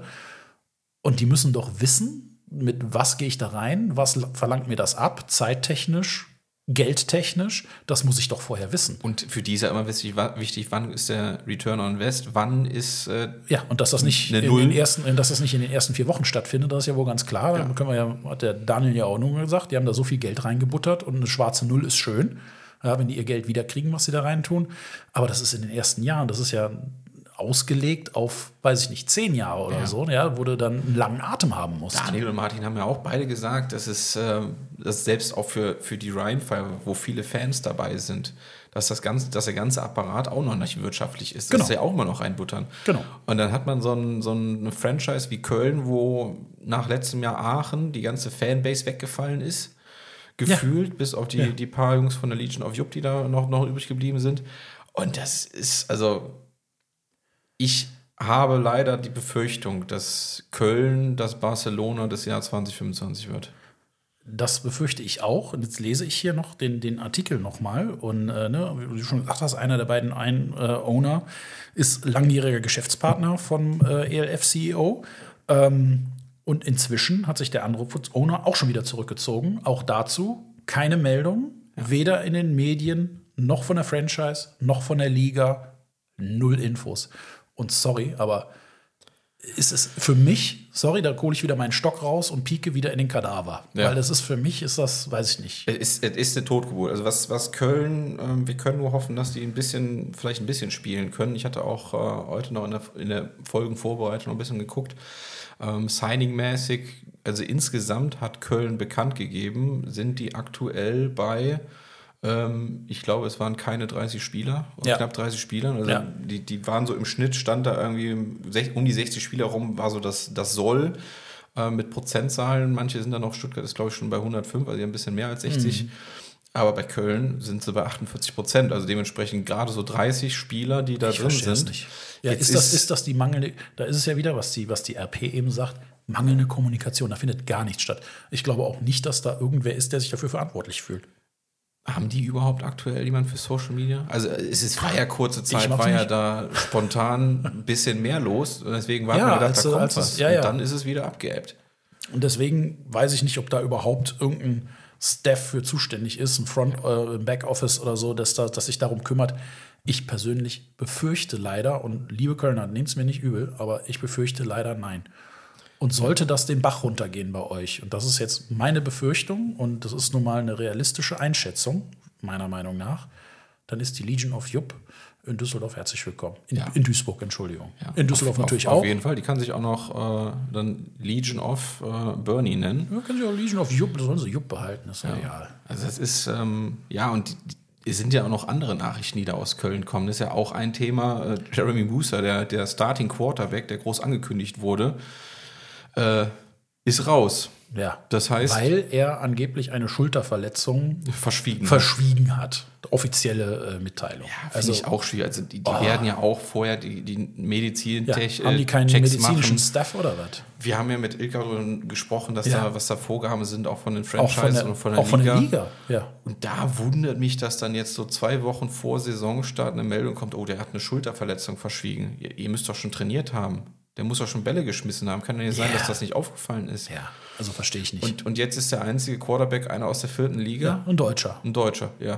und die müssen doch wissen, mit was gehe ich da rein, was verlangt mir das ab, zeittechnisch, geldtechnisch, das muss ich doch vorher wissen. Und für die ist ja immer wichtig, wichtig, wann ist der Return on Invest, wann ist äh, ja, und dass das nicht in den ersten, dass das nicht in den ersten vier Wochen stattfindet, das ist ja wohl ganz klar. Ja. Da können wir ja, hat der Daniel ja auch nur gesagt, die haben da so viel Geld reingebuttert und eine schwarze Null ist schön, ja, wenn die ihr Geld wiederkriegen, was sie da rein tun. Aber das ist in den ersten Jahren, das ist ja ausgelegt auf, weiß ich nicht, zehn Jahre oder ja. so, ja, wo du dann einen langen Atem haben musst. Daniel und Martin haben ja auch beide gesagt, dass es äh, dass selbst auch für, für die Rheinfire, wo viele Fans dabei sind, dass das ganze, dass der ganze Apparat auch noch nicht wirtschaftlich ist. Das genau. ist ja auch immer noch reinbuttern. Genau. Und dann hat man so, ein, so eine Franchise wie Köln, wo nach letztem Jahr Aachen die ganze Fanbase weggefallen ist, gefühlt, ja. bis auf die, ja. die paar Jungs von der Legion of Jupp, die da noch, noch übrig geblieben sind. Und das ist, also ich habe leider die Befürchtung, dass Köln das Barcelona des Jahres zwanzig fünfundzwanzig wird. Das befürchte ich auch. Und jetzt lese ich hier noch den, den Artikel nochmal. Und äh, ne, wie du schon gesagt hast, einer der beiden ein, äh, Owner ist langjähriger Geschäftspartner vom äh, E L F-C E O. Ähm, Und inzwischen hat sich der andere Owner auch schon wieder zurückgezogen. Auch dazu keine Meldung, ja. weder in den Medien, noch von der Franchise, noch von der Liga. Null Infos. Und sorry, aber ist es für mich, sorry, da hole ich wieder meinen Stock raus und pieke wieder in den Kadaver. Ja. Weil das ist für mich, ist das, weiß ich nicht. Es ist, es ist eine Totgeburt. Also was, was Köln, ähm, wir können nur hoffen, dass die ein bisschen, vielleicht ein bisschen spielen können. Ich hatte auch äh, heute noch in der, in der Folgenvorbereitung noch ein bisschen geguckt. Ähm, Signing-mäßig, also insgesamt hat Köln bekannt gegeben, sind die aktuell bei, ähm, ich glaube, es waren keine dreißig Spieler, ja. knapp dreißig Spieler. Also ja. die, die waren so im Schnitt, stand da irgendwie um die sechzig Spieler rum, war so das, das Soll äh, mit Prozentzahlen. Manche sind dann noch, Stuttgart ist glaube ich schon bei hundertfünf, also die haben ein bisschen mehr als sechzig. Mhm. Aber bei Köln sind sie bei achtundvierzig Prozent, also dementsprechend gerade so dreißig Spieler, die da ich drin sind. Nicht. Ja, ist, das, ist das die mangelnde, da ist es ja wieder, was die, was die R P eben sagt, mangelnde Kommunikation, da findet gar nichts statt. Ich glaube auch nicht, dass da irgendwer ist, der sich dafür verantwortlich fühlt. Haben die überhaupt aktuell jemand für Social Media? Also es ist, war ja kurze Zeit, war ja da spontan ein bisschen mehr los. Und deswegen war ja, man gedacht, als, da kommt als was. Es, ja, ja. Und dann ist es wieder abgeebbt. Und deswegen weiß ich nicht, ob da überhaupt irgendein Staff für zuständig ist, ein Front, äh, ein Backoffice oder so, dass, da, dass sich darum kümmert. Ich persönlich befürchte leider, und liebe Kölner, nehmt es mir nicht übel, aber ich befürchte leider nein. Und sollte das den Bach runtergehen bei euch, und das ist jetzt meine Befürchtung, und das ist nun mal eine realistische Einschätzung, meiner Meinung nach, dann ist die Legion of Jupp in Düsseldorf herzlich willkommen. In, ja. in Duisburg, Entschuldigung. Ja. In Düsseldorf auf, natürlich auf, auch. Auf jeden Fall, die kann sich auch noch äh, dann Legion of äh, Bernie nennen. Ja, kann sich auch Legion of Jupp, das sollen sie Jupp behalten, ist ja egal. Also das ist, ähm, ja, und die, die sind ja auch noch andere Nachrichten, die da aus Köln kommen. Das ist ja auch ein Thema. Äh, Jeremy Booster, der, der Starting Quarterback, der groß angekündigt wurde, äh, ist raus. Ja, das heißt, weil er angeblich eine Schulterverletzung verschwiegen, verschwiegen hat. Offizielle äh, Mitteilung. Ja, finde also, ich auch schwierig. Also die, die oh. werden ja auch vorher die, die Medizintechnik ja, haben die keinen Checks medizinischen machen. Staff oder was? Wir haben ja mit Ilka gesprochen, dass ja. da was da Vorgaben sind, auch von den Franchises von der, und von der auch Liga. Von der Liga. Ja. Und da wundert mich, dass dann jetzt so zwei Wochen vor Saisonstart eine Meldung kommt, oh, der hat eine Schulterverletzung verschwiegen. Ihr, ihr müsst doch schon trainiert haben. Der muss doch schon Bälle geschmissen haben. Kann doch nicht sein, ja. dass das nicht aufgefallen ist. Ja, also verstehe ich nicht. Und, und jetzt ist der einzige Quarterback einer aus der vierten Liga. Ja, ein Deutscher. Ein Deutscher, ja.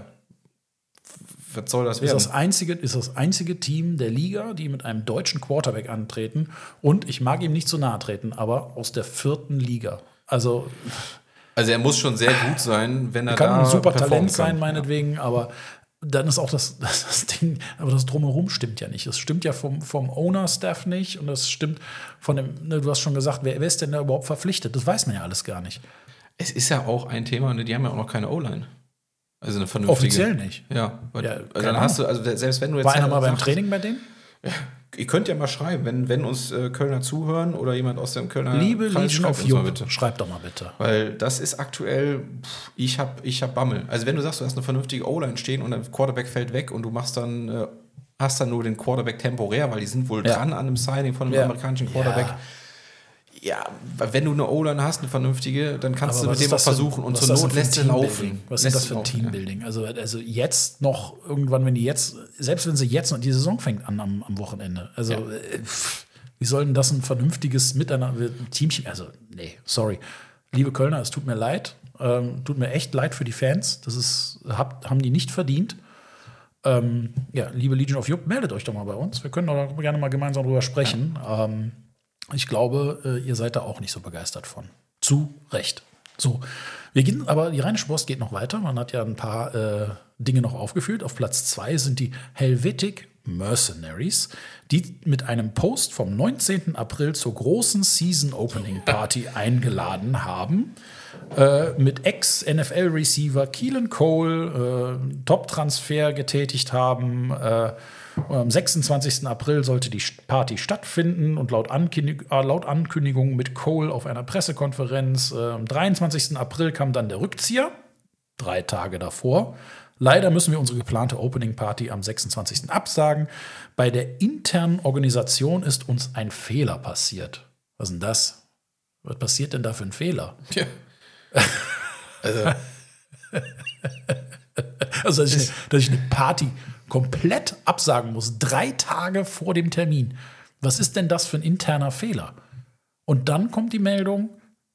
Was soll das ist werden? Das einzige, ist das einzige Team der Liga, die mit einem deutschen Quarterback antreten. Und ich mag ihm nicht zu nahe treten, aber aus der vierten Liga. Also, also er muss schon sehr gut sein, wenn er, er kann da ein super Talent sein, kann. meinetwegen, ja. aber dann ist auch das, das, das Ding, aber das Drumherum stimmt ja nicht. Das stimmt ja vom, vom Owner-Staff nicht und das stimmt von dem, ne, du hast schon gesagt, wer, wer ist denn da überhaupt verpflichtet? Das weiß man ja alles gar nicht. Es ist ja auch ein Thema, die haben ja auch noch keine O-Line. Also eine vernünftige. Offiziell nicht. Ja, weil, ja also dann hast du, also selbst wenn du jetzt. War einer mal beim Training bei denen? Ja, ihr könnt ja mal schreiben, wenn, wenn uns äh, Kölner zuhören oder jemand aus dem Kölner Liebe Legion of Jupp, schreibt doch mal bitte. Weil das ist aktuell, pff, ich hab, ich hab Bammel. Also wenn du sagst, du hast eine vernünftige O-Line stehen und ein Quarterback fällt weg und du machst dann, äh, hast dann nur den Quarterback temporär, weil die sind wohl ja. dran an einem Signing von einem ja. amerikanischen Quarterback. Ja. Ja, wenn du eine O-Line hast, eine vernünftige, dann kannst aber du mit dem auch versuchen und zur Not lässt du laufen. Was ist das für ein Teambuilding? Also, also jetzt noch irgendwann, wenn die jetzt, selbst wenn sie jetzt noch, die Saison fängt an am, am Wochenende. Also ja. wie soll denn das ein vernünftiges Miteinander, Teamchen, also nee, sorry. Liebe Kölner, es tut mir leid, ähm, tut mir echt leid für die Fans. Das ist, hab, haben die nicht verdient. Ähm, ja, liebe Legion of Jupp, meldet euch doch mal bei uns. Wir können doch gerne mal gemeinsam drüber sprechen. Ja. Ähm, Ich glaube, ihr seid da auch nicht so begeistert von. Zu Recht. So, wir gehen, aber die Rheinische Post geht noch weiter. Man hat ja ein paar äh, Dinge noch aufgeführt. Auf Platz zwei sind die Helvetic Mercenaries, die mit einem Post vom neunzehnten April zur großen Season Opening Party eingeladen haben. Äh, mit Ex-N F L-Receiver Keelan Cole äh, Top-Transfer getätigt haben. Äh, Am sechsundzwanzigsten April sollte die Party stattfinden und laut, Ankündig- äh, laut Ankündigung mit Cole auf einer Pressekonferenz. Äh, am dreiundzwanzigsten April kam dann der Rückzieher, drei Tage davor. Leider müssen wir unsere geplante Opening-Party am sechsundzwanzigsten absagen. Bei der internen Organisation ist uns ein Fehler passiert. Was ist denn das? Was passiert denn da für ein Fehler? Ja. Also, also dass, ich eine, dass ich eine Party komplett absagen muss, drei Tage vor dem Termin. Was ist denn das für ein interner Fehler? Und dann kommt die Meldung,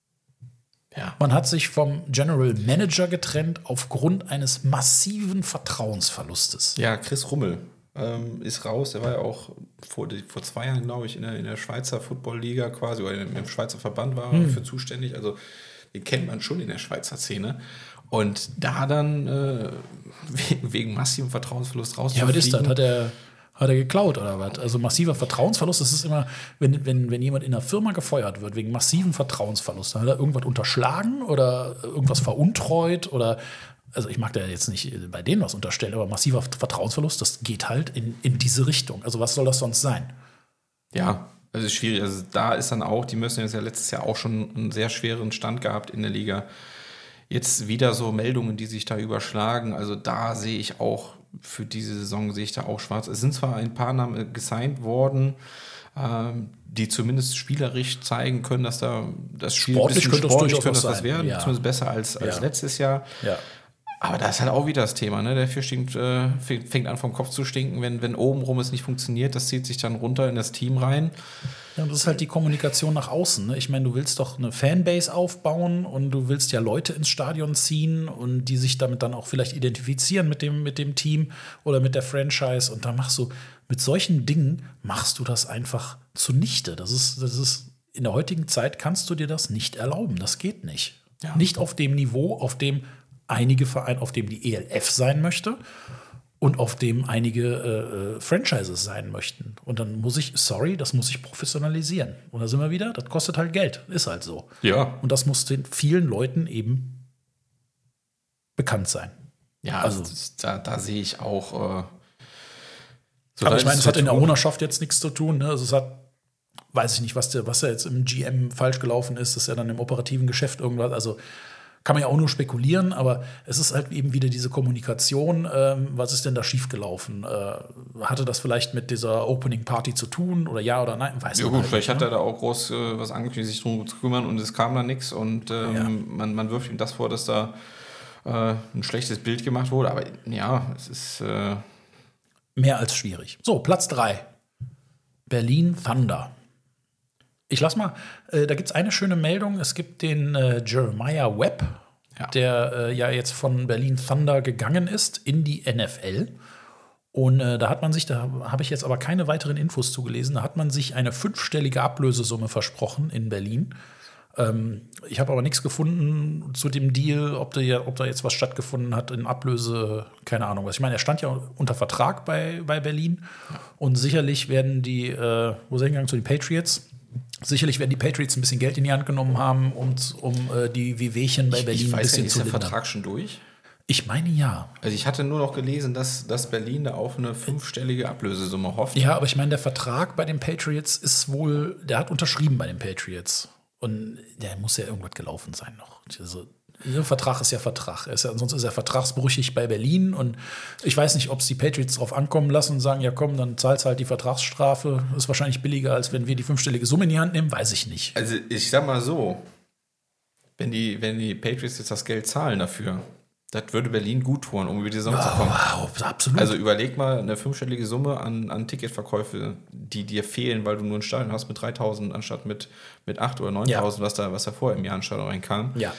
Ja. man hat sich vom General Manager getrennt aufgrund eines massiven Vertrauensverlustes. Ja, Chris Rummel ähm, ist raus. Der war ja auch vor, die, vor zwei Jahren, glaube ich, in der, in der Schweizer Football-Liga quasi, oder im, im Schweizer Verband war er Hm. für zuständig. Also den kennt man schon in der Schweizer Szene. Und da dann äh, wegen, wegen massivem Vertrauensverlust raus. Ja, was ist das? Hat er, hat er geklaut oder was? Also massiver Vertrauensverlust, das ist immer, wenn, wenn, wenn jemand in einer Firma gefeuert wird wegen massiven Vertrauensverlust, dann hat er irgendwas unterschlagen oder irgendwas veruntreut oder, also ich mag da jetzt nicht bei denen was unterstellen, aber massiver Vertrauensverlust, das geht halt in, in diese Richtung. Also was soll das sonst sein? Ja, also ist schwierig. Also da ist dann auch, die müssen jetzt ja letztes Jahr auch schon einen sehr schweren Stand gehabt in der Liga. Jetzt wieder so Meldungen, die sich da überschlagen. Also da sehe ich auch, für diese Saison sehe ich da auch schwarz. Es sind zwar ein paar Namen gesigned worden, ähm, die zumindest spielerisch zeigen können, dass da das Spiel Sportlich ein bisschen könnte es sportlich durchaus könnte das was was sein. werden, Ja. zumindest besser als, als Ja. letztes Jahr. Ja. Aber da ist halt auch wieder das Thema, ne? Der Fisch stinkt, äh, fängt fängt an vom Kopf zu stinken, wenn, wenn obenrum es nicht funktioniert, das zieht sich dann runter in das Team rein. Ja, und das ist halt die Kommunikation nach außen. Ne? Ich meine, du willst doch eine Fanbase aufbauen und du willst ja Leute ins Stadion ziehen und die sich damit dann auch vielleicht identifizieren mit dem, mit dem Team oder mit der Franchise. Und da machst du, mit solchen Dingen machst du das einfach zunichte. Das ist, das ist, in der heutigen Zeit kannst du dir das nicht erlauben. Das geht nicht. Ja. Nicht auf dem Niveau, auf dem einige Vereine, auf dem die E L F sein möchte und auf dem einige äh, Franchises sein möchten. Und dann muss ich, sorry, das muss ich professionalisieren. Und da sind wir wieder, das kostet halt Geld. Ist halt so. Ja. Und das muss den vielen Leuten eben bekannt sein. Ja, Also- also da, da sehe ich auch. Äh, so Aber da ich meine, ist es hat in der tun. Ownerschaft jetzt nichts zu tun. Ne? Also es hat, weiß ich nicht, was, der, was da jetzt im G M falsch gelaufen ist. Das ist ja dann im operativen Geschäft irgendwas. Also kann man ja auch nur spekulieren, aber es ist halt eben wieder diese Kommunikation. Ähm, was ist denn da schiefgelaufen? Äh, hatte das vielleicht mit dieser Opening Party zu tun oder ja oder nein? Weiß Ja man gut, halt vielleicht nicht, hat ne? er da auch groß äh, was angekündigt, sich drum zu kümmern und es kam da nichts und ähm, Ja. man, man wirft ihm das vor, dass da äh, ein schlechtes Bild gemacht wurde. Aber ja, es ist äh, Mehr als schwierig. So, Platz drei. Berlin Thunder. Ich lass mal, äh, da gibt es eine schöne Meldung. Es gibt den äh, Jeremiah Webb, Ja. der äh, ja jetzt von Berlin Thunder gegangen ist in die N F L. Und äh, da hat man sich, da habe ich jetzt aber keine weiteren Infos zugelesen, da hat man sich eine fünfstellige Ablösesumme versprochen in Berlin. Ähm, ich habe aber nichts gefunden zu dem Deal, ob, der, ob da jetzt was stattgefunden hat in Ablöse, keine Ahnung was. Ich meine, er stand ja unter Vertrag bei, bei Berlin und sicherlich werden die, äh, wo ist er hingegangen, zu den Patriots? Sicherlich werden die Patriots ein bisschen Geld in die Hand genommen haben, um, um äh, die Wehwehchen bei ich, Berlin ich ein weiß bisschen nicht, ist zu der lindern. Vertrag schon durch? Ich meine ja. Also ich hatte nur noch gelesen, dass, dass Berlin da auf eine fünfstellige Ablösesumme hofft. Ja, aber ich meine, der Vertrag bei den Patriots ist wohl, der hat unterschrieben bei den Patriots. Und der muss ja irgendwas gelaufen sein noch. Also, der Vertrag ist ja Vertrag. Er ist ja, sonst ist er vertragsbrüchig bei Berlin. Und ich weiß nicht, ob es die Patriots drauf ankommen lassen und sagen, ja komm, dann zahlst halt die Vertragsstrafe. Ist wahrscheinlich billiger, als wenn wir die fünfstellige Summe in die Hand nehmen. Weiß ich nicht. Also ich sag mal so, wenn die, wenn die Patriots jetzt das Geld zahlen dafür, das würde Berlin gut tun, um über die Saison zu kommen. Wow, absolut. Also überleg mal eine fünfstellige Summe an, an Ticketverkäufe, die dir fehlen, weil du nur ein Stadion hast mit dreitausend anstatt mit, mit achttausend oder neuntausend, ja. was, da, was da vorher im Jahr in Stadion reinkam. ja.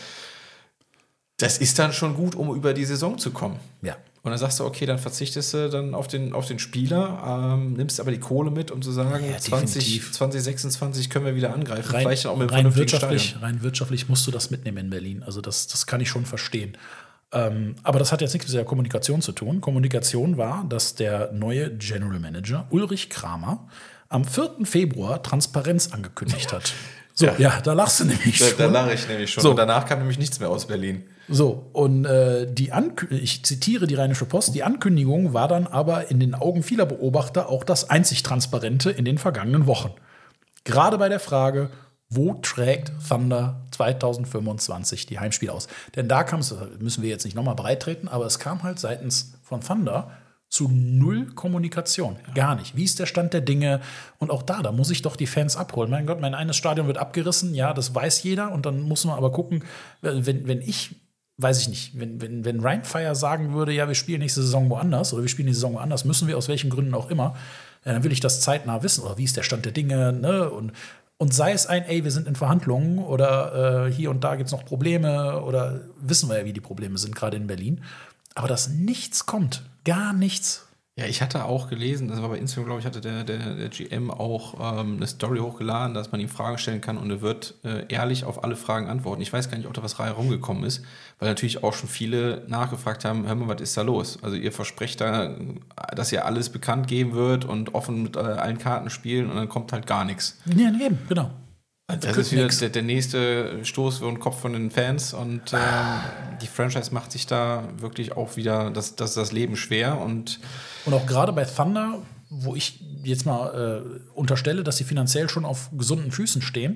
Das ist dann schon gut, um über die Saison zu kommen. Ja. Und dann sagst du, okay, dann verzichtest du dann auf den, auf den Spieler, ähm, nimmst aber die Kohle mit, um zu sagen, Ja, zwanzig, definitiv. zwanzig sechsundzwanzig können wir wieder angreifen. Rein, Vielleicht auch mit einem rein, vernünftigen wirtschaftlich, Stadion. rein wirtschaftlich musst du das mitnehmen in Berlin. Also das, das kann ich schon verstehen. Ähm, aber das hat jetzt nichts mit der Kommunikation zu tun. Kommunikation war, dass der neue General Manager Ulrich Kramer am vierten Februar Transparenz angekündigt hat. So, ja, Ja. da lachst du nämlich Da, schon. da lache ich nämlich schon. So. Und danach kam nämlich nichts mehr aus Berlin. So, und äh, die Ankü- ich zitiere die Rheinische Post, die Ankündigung war dann aber in den Augen vieler Beobachter auch das einzig Transparente in den vergangenen Wochen. Gerade bei der Frage, wo trägt Thunder zwanzig fünfundzwanzig die Heimspiele aus? Denn da kam es, müssen wir jetzt nicht nochmal breit treten, aber es kam halt seitens von Thunder zu null Kommunikation. Gar nicht. Wie ist der Stand der Dinge? Und auch da, da muss ich doch die Fans abholen. Mein Gott, mein eines Stadion wird abgerissen. Ja, das weiß jeder. Und dann muss man aber gucken, wenn, wenn ich, weiß ich nicht, wenn, wenn, wenn Rheinfire sagen würde, ja, wir spielen nächste Saison woanders oder wir spielen die Saison woanders, müssen wir aus welchen Gründen auch immer, ja, dann will ich das zeitnah wissen. Oder wie ist der Stand der Dinge? Ne? Und Und sei es ein, ey, wir sind in Verhandlungen oder äh, hier und da gibt es noch Probleme oder wissen wir ja, wie die Probleme sind, gerade in Berlin. Aber dass nichts kommt, gar nichts. Ja, ich hatte auch gelesen, das war bei Instagram, glaube ich, hatte der, der, der G M auch ähm, eine Story hochgeladen, dass man ihm Fragen stellen kann und er wird äh, ehrlich auf alle Fragen antworten. Ich weiß gar nicht, ob da was rumgekommen ist, weil natürlich auch schon viele nachgefragt haben, hör mal, was ist da los? Also ihr versprecht da, dass ihr alles bekannt geben wird und offen mit äh, allen Karten spielen und dann kommt halt gar nichts. Ja, eben, genau. Das ist wieder der, der nächste Stoß für den Kopf von den Fans und ähm, die Franchise macht sich da wirklich auch wieder das, das, das Leben schwer. Und, und auch gerade bei Thunder, wo ich jetzt mal äh, unterstelle, dass sie finanziell schon auf gesunden Füßen stehen,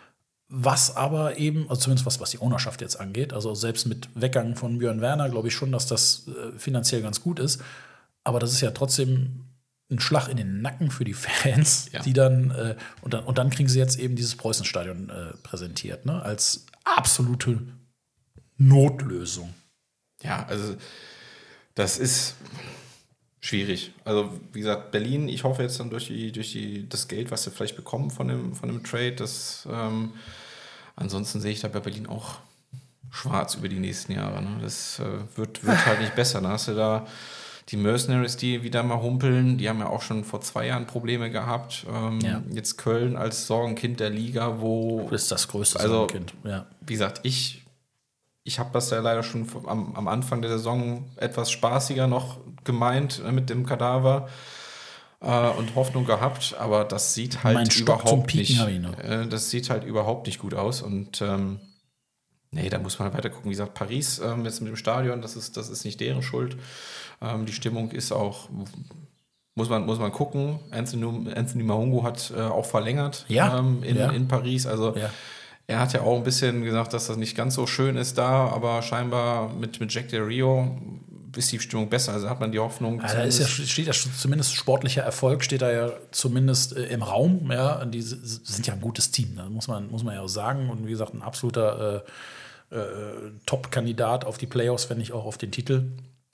was aber eben, also zumindest was, was die Ownerschaft jetzt angeht, also selbst mit Weggang von Björn Werner glaube ich schon, dass das äh, finanziell ganz gut ist, aber das ist ja trotzdem ein Schlag in den Nacken für die Fans, ja. die dann, äh, und dann und dann kriegen sie jetzt eben dieses Preußenstadion äh, präsentiert, ne, als absolute Notlösung. Ja, also das ist schwierig. Also wie gesagt, Berlin, ich hoffe jetzt dann durch die durch die das Geld, was sie vielleicht bekommen von dem von dem Trade, das ähm, ansonsten sehe ich da bei Berlin auch schwarz über die nächsten Jahre. Ne? Das äh, wird wird halt nicht besser. Da hast du da die Mercenaries, die wieder mal humpeln, die haben ja auch schon vor zwei Jahren Probleme gehabt. Ähm, ja. Jetzt Köln als Sorgenkind der Liga, wo... Das ist das größte also, Sorgenkind, ja. Wie gesagt, ich, ich habe das ja leider schon am, am Anfang der Saison etwas spaßiger noch gemeint äh, mit dem Kadaver äh, und Hoffnung gehabt, aber das sieht halt mein überhaupt nicht... Äh, das sieht halt überhaupt nicht gut aus und... Ähm, Nee, da muss man weiter gucken. Wie gesagt, Paris ähm, jetzt mit dem Stadion, das ist, das ist nicht deren Schuld. Ähm, die Stimmung ist auch, muss man, muss man gucken. Anthony, Anthony Mahungu hat äh, auch verlängert ja, ähm, in, ja. in Paris. Also ja. er hat ja auch ein bisschen gesagt, dass das nicht ganz so schön ist da, aber scheinbar mit, mit Jack Del Rio ist die Stimmung besser. Also hat man die Hoffnung. Ja, da ist ja, steht ja zumindest sportlicher Erfolg, steht da ja zumindest äh, im Raum. Ja, die sind ja ein gutes Team, da muss man, muss man ja auch sagen. Und wie gesagt, ein absoluter äh, äh, Top-Kandidat auf die Playoffs, wenn nicht auch auf den Titel.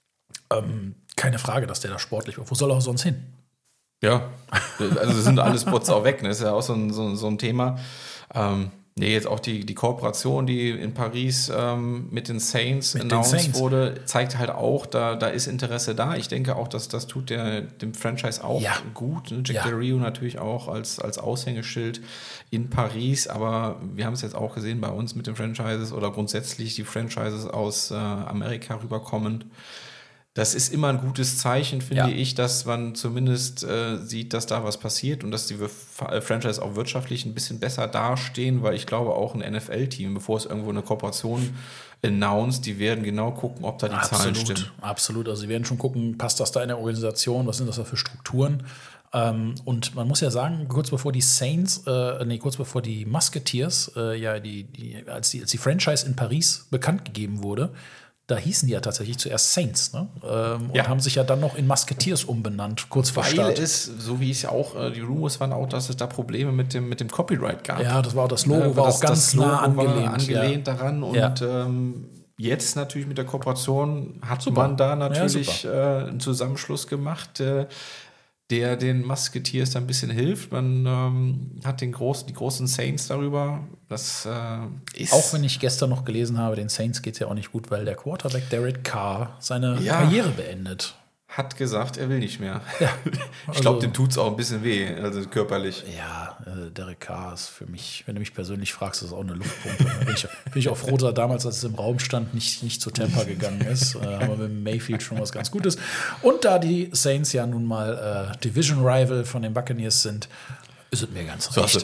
Ähm, keine Frage, dass der da sportlich wird. Wo soll er auch sonst hin? Ja, also sind alle Spots auch weg. Ne? Das ist ja auch so ein, so, so ein Thema. Ähm, Nee, jetzt auch die, die Kooperation, die in Paris ähm, mit den Saints mit announced den Saints. wurde, zeigt halt auch, da, da ist Interesse da. Ich denke auch, dass das tut der, dem Franchise auch ja. gut. Ne? Jack ja. Del Rio natürlich auch als, als Aushängeschild in Paris, aber wir haben es jetzt auch gesehen bei uns mit den Franchises oder grundsätzlich die Franchises aus äh, Amerika rüberkommen. Das ist immer ein gutes Zeichen, finde ja. ich, dass man zumindest äh, sieht, dass da was passiert und dass die Franchise auch wirtschaftlich ein bisschen besser dastehen, weil ich glaube, auch ein N F L-Team, bevor es irgendwo eine Kooperation announced, die werden genau gucken, ob da die absolut, Zahlen stimmen. Absolut, also sie werden schon gucken, passt das da in der Organisation, was sind das da für Strukturen? Ähm, und man muss ja sagen, kurz bevor die Saints, äh, nee, kurz bevor die Musketeers, äh, ja, die, die, als die, als die Franchise in Paris bekannt gegeben wurde, da hießen die ja tatsächlich zuerst Saints, ne? Ähm, ja. Und haben sich ja dann noch in Musketeers umbenannt, kurz vor Start. Weil es, so wie es ja auch, äh, die Rumors waren auch, dass es da Probleme mit dem, mit dem Copyright gab. Ja, das war das Logo, äh, war das, auch ganz das Logo nah angelehnt. War angelehnt ja. daran und ja. ähm, jetzt natürlich mit der Kooperation hat super. man da natürlich ja, äh, einen Zusammenschluss gemacht, äh, der den Musketeers da ein bisschen hilft. Man ähm, hat den großen, die großen Saints darüber. Das äh, ist auch wenn ich gestern noch gelesen habe, den Saints geht es ja auch nicht gut, weil der Quarterback Derek Carr seine ja, Karriere beendet. Hat gesagt, er will nicht mehr. Ja, also, ich glaube, dem tut es auch ein bisschen weh, also körperlich. Ja, äh, Derek Carr ist für mich, wenn du mich persönlich fragst, ist auch eine Luftpumpe. bin, ich, bin ich auch froh, dass er damals, als es im Raum stand, nicht, nicht zu Tampa gegangen ist. Äh, haben wir mit Mayfield schon was ganz Gutes. Und da die Saints ja nun mal äh, Division-Rival von den Buccaneers sind, ist es mir ganz so recht.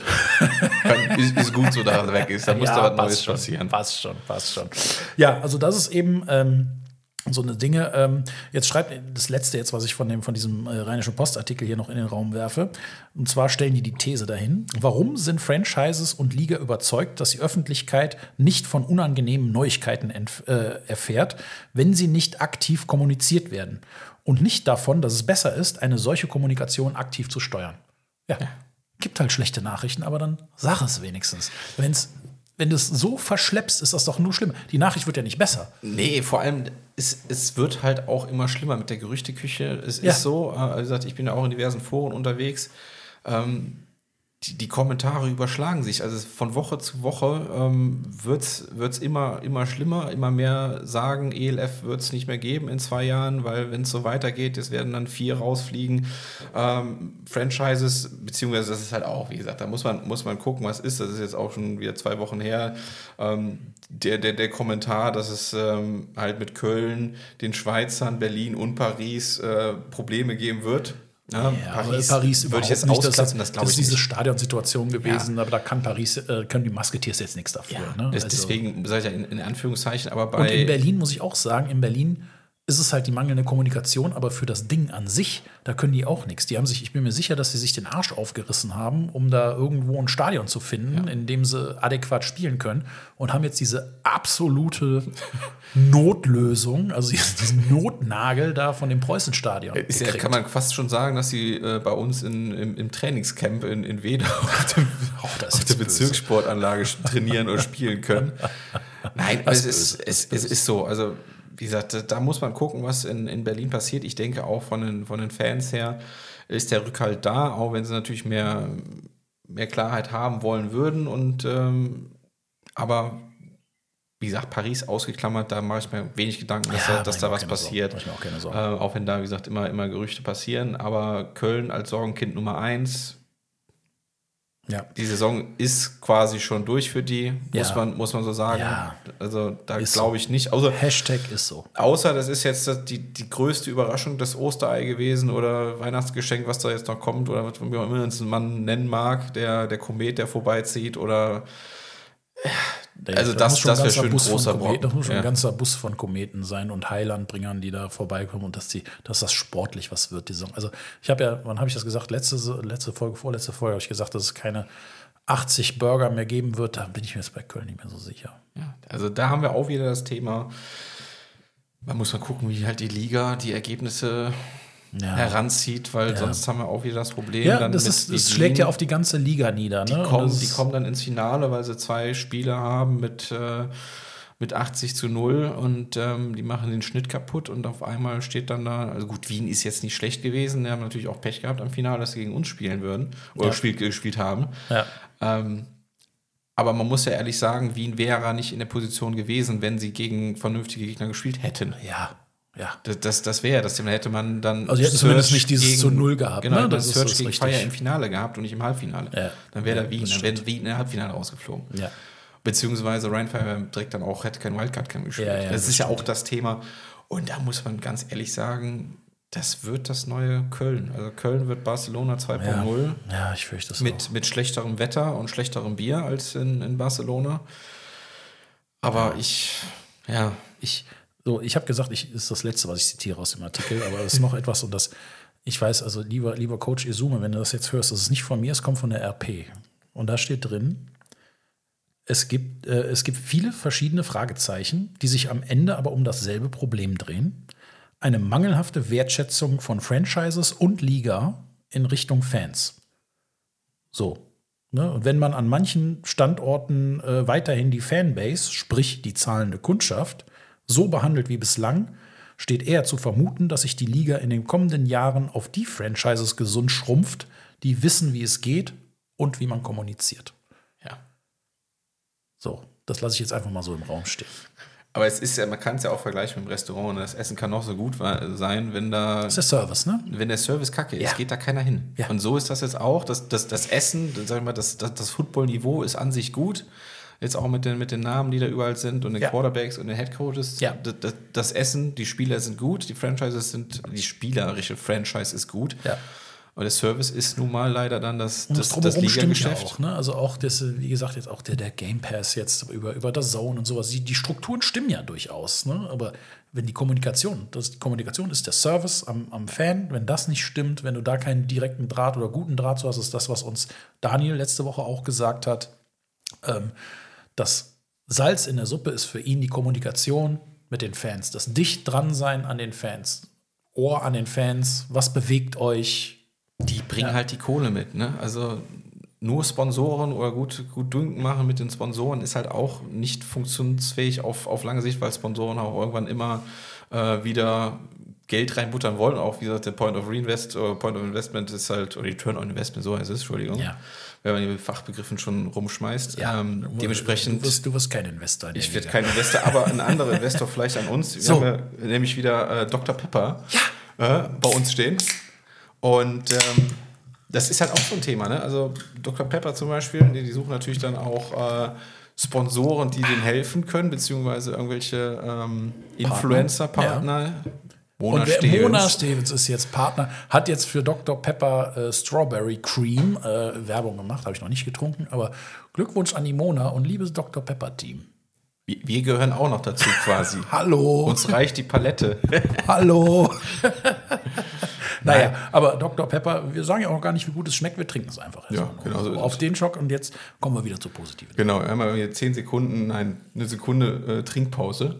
ist, ist gut so, dass er weg ist. Da muss ja, da was Neues schon, passieren. Passt schon, passt schon. Ja, also das ist eben ähm, so eine Dinge. Ähm, jetzt schreibt das letzte jetzt, was ich von dem von diesem äh, Rheinischen Postartikel hier noch in den Raum werfe. Und zwar stellen die die These dahin: Warum sind Franchises und Liga überzeugt, dass die Öffentlichkeit nicht von unangenehmen Neuigkeiten entf- äh, erfährt, wenn sie nicht aktiv kommuniziert werden? Und nicht davon, dass es besser ist, eine solche Kommunikation aktiv zu steuern. Ja, ja. Gibt halt schlechte Nachrichten, aber dann sag es wenigstens. Wenn's Wenn du es so verschleppst, ist das doch nur schlimm. Die Nachricht wird ja nicht besser. Nee, vor allem, es, es wird halt auch immer schlimmer mit der Gerüchteküche. Es ja. ist so, äh, wie gesagt, ich bin ja auch in diversen Foren unterwegs. Ähm, die, die Kommentare überschlagen sich. Also von Woche zu Woche ähm, wird es immer, immer schlimmer, immer mehr sagen, E L F wird es nicht mehr geben in zwei Jahren, weil wenn es so weitergeht, es werden dann vier rausfliegen. Ähm, Franchises, beziehungsweise das ist halt auch, wie gesagt, da muss man, muss man gucken, was ist. Das ist jetzt auch schon wieder zwei Wochen her. Ähm, der, der, der Kommentar, dass es ähm, halt mit Köln, den Schweizern, Berlin und Paris äh, Probleme geben wird. Ja, ja, Paris, Paris würde ich jetzt nicht, ausklappen, das, das glaube das ich ist diese nicht. Stadionsituation gewesen, Ja. aber da kann Paris, äh, können die Musketeers jetzt nichts dafür. Ja, ne? das, also, deswegen sage ich ja in, in Anführungszeichen, aber bei... Und in Berlin muss ich auch sagen, in Berlin ist es halt die mangelnde Kommunikation, aber für das Ding an sich, da können die auch nichts. Die haben sich, ich bin mir sicher, dass sie sich den Arsch aufgerissen haben, um da irgendwo ein Stadion zu finden, ja. in dem sie adäquat spielen können und haben jetzt diese absolute Notlösung, also diesen Notnagel da von dem Preußenstadion. Ist ja, kann man fast schon sagen, dass sie äh, bei uns in, im, im Trainingscamp in, in Wedau auf, dem, oh, auf der Bezirkssportanlage trainieren oder spielen können. Nein, es ist, es, es ist so, also wie gesagt, da muss man gucken, was in, in Berlin passiert. Ich denke auch von den, von den Fans her ist der Rückhalt da, auch wenn sie natürlich mehr, mehr Klarheit haben wollen würden. Und ähm, aber wie gesagt, Paris ausgeklammert, da mache ich mir wenig Gedanken, dass ja, da, dass da was passiert. Sorgen. Auch, keine Sorgen. Äh, auch wenn da, wie gesagt, immer, immer Gerüchte passieren. Aber Köln als Sorgenkind Nummer eins. Ja. Die Saison ist quasi schon durch für die, muss, ja. man, muss man so sagen. Ja. Also da glaube ich nicht. Außer, Hashtag ist so. Außer das ist jetzt die, die größte Überraschung, das Osterei gewesen oder Weihnachtsgeschenk, was da jetzt noch kommt oder was man immer man nennen mag, der, der Komet, der vorbeizieht oder also da das, das wäre schön Bus großer Komet, Das muss schon ja. ein ganzer Bus von Kometen sein und Heilandbringern, die da vorbeikommen und dass, die, dass das sportlich was wird, die Saison. Also ich habe ja, wann habe ich das gesagt? Letzte, letzte Folge, vorletzte Folge habe ich gesagt, dass es keine achtzig Burger mehr geben wird. Da bin ich mir jetzt bei Köln nicht mehr so sicher. Ja, also da haben wir auch wieder das Thema, man muss mal gucken, wie halt die Liga die Ergebnisse ja. heranzieht, weil ja. sonst haben wir auch wieder das Problem. Ja, dann das, mit ist, das schlägt ja auf die ganze Liga nieder. Die, ne? kommen, die kommen dann ins Finale, weil sie zwei Spiele haben mit, äh, mit achtzig zu null und ähm, die machen den Schnitt kaputt und auf einmal steht dann da, also gut, Wien ist jetzt nicht schlecht gewesen, die haben natürlich auch Pech gehabt am Finale, dass sie gegen uns spielen würden oder ja. gespielt, gespielt haben. Ja. Ähm, aber man muss ja ehrlich sagen, Wien wäre nicht in der Position gewesen, wenn sie gegen vernünftige Gegner gespielt hätten. Ja. Ja. Das, das, das wäre das. Dann hätte man dann. Also, die hätten zumindest nicht dieses gegen, zu Null gehabt. Genau, ne? das Search gegen Fire im Finale gehabt und nicht im Halbfinale. Ja. Dann wäre ja, da Wien. Dann wäre Wien im Halbfinale rausgeflogen. Ja. Beziehungsweise Rhein Fire direkt dann auch, hätte kein Wildcard gespielt. Ja, ja, das, das ist stimmt. ja auch das Thema. Und da muss man ganz ehrlich sagen, das wird das neue Köln. Also, Köln wird Barcelona zwei Punkt null. Ja. ja, ich fürchte das mit, auch. Mit schlechterem Wetter und schlechterem Bier als in, in Barcelona. Aber ja. ich, ja, ich. So, ich habe gesagt, ich ist das Letzte, was ich zitiere aus dem Artikel, aber es ist noch etwas und das, ich weiß, also lieber, lieber Coach Izume, wenn du das jetzt hörst, das ist nicht von mir, es kommt von der R P. Und da steht drin, es gibt, äh, es gibt viele verschiedene Fragezeichen, die sich am Ende aber um dasselbe Problem drehen. Eine mangelhafte Wertschätzung von Franchises und Liga in Richtung Fans. So. Ne? Und wenn man an manchen Standorten äh, weiterhin die Fanbase, sprich die zahlende Kundschaft, so behandelt wie bislang, steht eher zu vermuten, dass sich die Liga in den kommenden Jahren auf die Franchises gesund schrumpft, die wissen, wie es geht und wie man kommuniziert. Ja. So, das lasse ich jetzt einfach mal so im Raum stehen. Aber es ist ja, man kann es ja auch vergleichen mit dem Restaurant. Das Essen kann noch so gut sein, wenn da. Das ist der Service, ne? Wenn der Service kacke ist, ja. geht da keiner hin. Ja. Und so ist das jetzt auch. Das, das, das Essen, sag ich mal, das, das, das Football-Niveau ist an sich gut. Jetzt auch mit den, mit den Namen, die da überall sind und den ja. Quarterbacks und den Headcoaches. Ja. Das, das, das Essen, die Spieler sind gut, die Franchises sind, die spielerische Franchise ist gut. Ja. Und der Service ist nun mal leider dann das, das, das, das Liga-Geschäft. Ja auch, ne? Also auch, das, wie gesagt, jetzt auch der, der Game Pass jetzt über, über das Zone und sowas. Die, die Strukturen stimmen ja durchaus. Ne? Aber wenn die Kommunikation, das, die Kommunikation ist der Service am, am Fan, wenn das nicht stimmt, wenn du da keinen direkten Draht oder guten Draht zu hast, ist das, was uns Daniel letzte Woche auch gesagt hat. Ähm, Das Salz in der Suppe ist für ihn die Kommunikation mit den Fans. Das dicht dran sein an den Fans. Ohr an den Fans. Was bewegt euch? Die bringen ja. halt die Kohle mit. Ne? Also nur Sponsoren oder gut, gut Dünken machen mit den Sponsoren ist halt auch nicht funktionsfähig auf, auf lange Sicht, weil Sponsoren auch irgendwann immer äh, wieder Geld reinbuttern wollen. Auch wie gesagt, der Point of Reinvest oder Point of Investment ist halt, oder Return on Investment, so heißt es, Entschuldigung. Ja. wenn man die Fachbegriffen schon rumschmeißt. Ja, ähm, du, dementsprechend. Du wirst, du wirst kein Investor. In ich der werde Liga. kein Investor, aber ein anderer Investor vielleicht an uns. Wir So. haben ja nämlich wieder äh, Doktor Pepper äh, bei uns stehen. Und ähm, das ist halt auch so ein Thema. Ne? Also Doktor Pepper zum Beispiel, die, die suchen natürlich dann auch äh, Sponsoren, die denen helfen können, beziehungsweise irgendwelche ähm, Influencer-Partner. Ja. Mona Und wer, Stevens. Mona Stevens ist jetzt Partner, hat jetzt für Doktor Pepper äh, Strawberry Cream äh, Werbung gemacht, habe ich noch nicht getrunken, aber Glückwunsch an die Mona und liebes Doktor Pepper Team. Wir, wir gehören auch noch dazu quasi. Hallo. Uns reicht die Palette. Hallo. Naja, aber Doktor Pepper, wir sagen ja auch gar nicht, wie gut es schmeckt, wir trinken es einfach. Ja, genau so ist auf es. den Schock und jetzt kommen wir wieder zu Positiven. Genau, wir haben hier zehn Sekunden, nein, eine Sekunde äh, Trinkpause.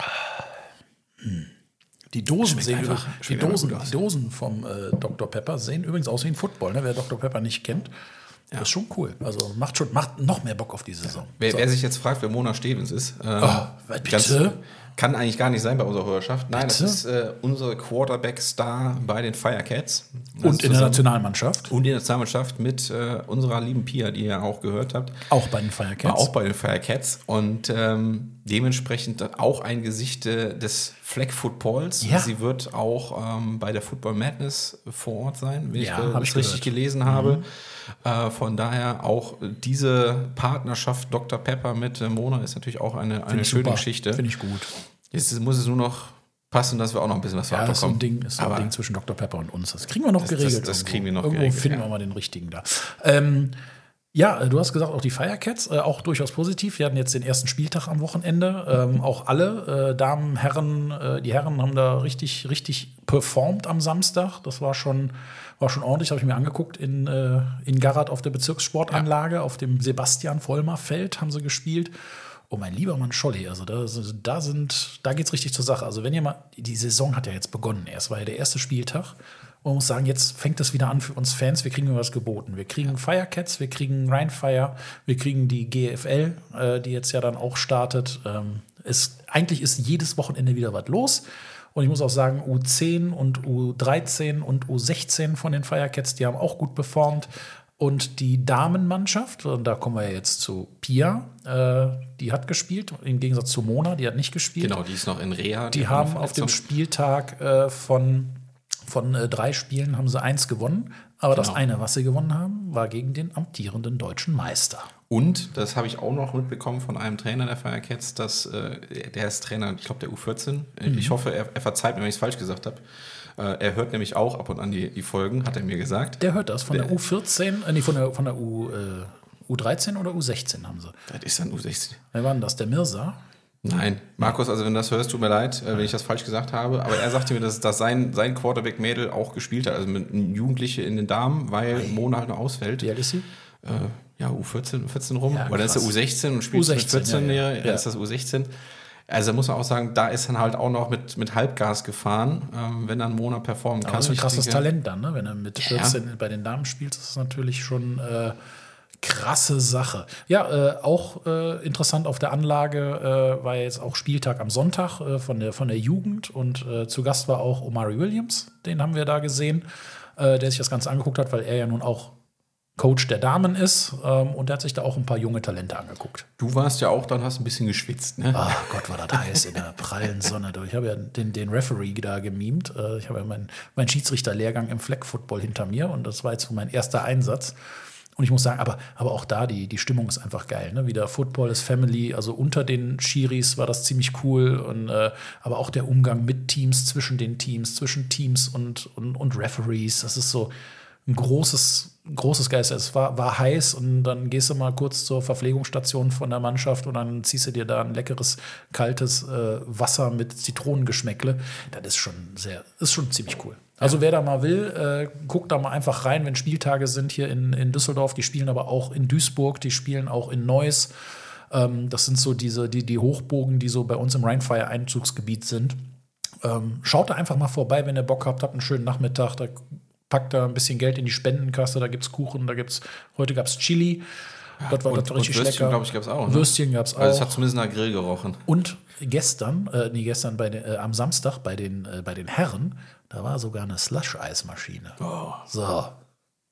Die Dosen Schmeckt sehen einfach- übrigens, die schmeckt einfach Dosen, gut aus. die Dosen vom äh, Doktor Pepper sehen übrigens aus wie ein Football. Ne? Wer Doktor Pepper nicht kennt, das ist schon cool. Also macht schon macht noch mehr Bock auf die Saison. Wer, So. wer sich jetzt fragt, wer Mona Stevens ist, ähm, Oh, bitte? ganz, kann eigentlich gar nicht sein bei unserer Hörerschaft. Nein, Bitte? das ist äh, unsere Quarterback-Star bei den Firecats. Das Und ist in der zusammen- Nationalmannschaft, Und in der Nationalmannschaft mit äh, unserer lieben Pia, die ihr auch gehört habt. auch bei den Firecats. War auch bei den Firecats und ähm, dementsprechend auch ein Gesicht äh, des Flag Footballs. Ja. Sie wird auch ähm, bei der Football Madness vor Ort sein, wenn Ja, ich äh, hab das ich richtig gehört. gelesen habe. Äh, von daher auch diese Partnerschaft Doktor Pepper mit äh, Mona ist natürlich auch eine, eine Finde ich schöne super. Geschichte. Finde ich gut. Jetzt muss es nur noch passen, dass wir auch noch ein bisschen was Ja, das ist so ein abbekommen. Ding, ist so ein Aber Ding zwischen Doktor Pepper und uns. Das kriegen wir noch Das- geregelt. das- das irgendwo. kriegen wir noch Irgendwo geregelt, finden ja. wir mal den richtigen da. Ähm, ja, äh, du hast gesagt, auch die Firecats, äh, auch durchaus positiv. Wir hatten jetzt den ersten Spieltag am Wochenende. Ähm, auch alle äh, Damen, Herren, äh, die Herren haben da richtig, richtig performt am Samstag. Das war schon, war schon ordentlich, habe ich mir angeguckt. In, äh, in Garrat auf der Bezirkssportanlage, auf dem Sebastian-Vollmer-Feld haben sie gespielt. Oh, mein lieber Mann Scholli, also da, da sind, da geht's richtig zur Sache. Also wenn ihr mal, die Saison hat ja jetzt begonnen. Erst war ja der erste Spieltag. Und man muss sagen, jetzt fängt es wieder an für uns Fans. Wir kriegen was geboten. Wir kriegen Firecats, wir kriegen Rheinfire, wir kriegen die G F L, äh, die jetzt ja dann auch startet. Ähm, es, eigentlich ist jedes Wochenende wieder was los. Und ich muss auch sagen, U zehn und U dreizehn und U sechzehn von den Firecats, die haben auch gut performt. Und die Damenmannschaft, und da kommen wir jetzt zu Pia, äh, die hat gespielt, im Gegensatz zu Mona, die hat nicht gespielt. genau, die ist noch in Reha. Die hat haben eine auf dem Verletzung. Spieltag äh, von, von äh, drei Spielen haben sie eins gewonnen. Aber das Genau. eine, was sie gewonnen haben, war gegen den amtierenden deutschen Meister. Und, das habe ich auch noch mitbekommen von einem Trainer der Firecats, dass äh, der ist Trainer, ich glaube, der U vierzehn. Mhm. Ich hoffe, er, er verzeiht mir, wenn ich es falsch gesagt habe. Äh, er hört nämlich auch ab und an die, die Folgen, hat er mir gesagt. Der hört das von der, Der- U vierzehn, äh, nee, von der, von der U, äh, U dreizehn oder U sechzehn haben sie. Das ist dann U sechzehn. Wer war denn das? Der Mirza? Nein, Markus, also wenn du das hörst, tut mir leid, äh, wenn ich das falsch gesagt habe. Aber er sagte mir, dass, dass sein, sein Quarterback-Mädel auch gespielt hat, also mit einem Jugendliche in den Damen, weil Mona halt noch ausfällt. Wie alt ist sie? Äh, ja, U vierzehn, vierzehn rum. Ja, Weil dann ist er krass. U sechzehn und spielt U sechzehn, mit vierzehn, ja, ja. ja, dann ist das U sechzehn. Also da muss man auch sagen, da ist dann halt auch noch mit, mit Halbgas gefahren, ähm, wenn dann Mona performen kann. Aber das ist ein Ich krasses denke, Talent dann, ne? Wenn er mit Ja. vierzehn bei den Damen spielt, ist das natürlich schon äh, krasse Sache. Ja, äh, auch äh, interessant auf der Anlage äh, war jetzt auch Spieltag am Sonntag äh, von, der, von der Jugend und äh, zu Gast war auch Omari Williams, den haben wir da gesehen, äh, der sich das Ganze angeguckt hat, weil er ja nun auch Coach der Damen ist ähm, und der hat sich da auch ein paar junge Talente angeguckt. Du warst ja auch, dann hast ein bisschen geschwitzt, ne? Ach Gott, war das heiß in der prallen Sonne. Du. Ich habe ja den, den Referee da gemimt. Äh, Ich habe ja meinen mein Schiedsrichterlehrgang im Flag Football hinter mir und das war jetzt so mein erster Einsatz. Und ich muss sagen, aber, aber auch da, die, die Stimmung ist einfach geil. Ne? Wieder Football ist Family, also unter den Schiris war das ziemlich cool. Und, äh, aber auch der Umgang mit Teams, zwischen den Teams, zwischen Teams und, und, und Referees, das ist so ein großes, großes Geist. Es war, war heiß und dann gehst du mal kurz zur Verpflegungsstation von der Mannschaft und dann ziehst du dir da ein leckeres, kaltes äh, Wasser mit Zitronengeschmäckle. Das ist schon sehr, ist schon ziemlich cool. Also wer da mal will, äh, guckt da mal einfach rein, wenn Spieltage sind hier in, in Düsseldorf. Die spielen aber auch in Duisburg, die spielen auch in Neuss. Ähm, das sind so diese, die, die Hochbogen, die so bei uns im Rheinfire-Einzugsgebiet sind. Ähm, schaut da einfach mal vorbei, wenn ihr Bock habt, habt einen schönen Nachmittag. Da packt da ein bisschen Geld in die Spendenkasse, da gibt's Kuchen, da gibt's, heute gab's Chili. Das war und, das und richtig Würstchen, lecker. glaube ich, gab es auch. Ne? Würstchen gab's auch. Also es hat zumindest nach Grill gerochen. Und gestern, äh, nee, gestern bei den, äh, am Samstag bei den, äh, bei den Herren, da war sogar eine Slush-Eismaschine. Oh. So.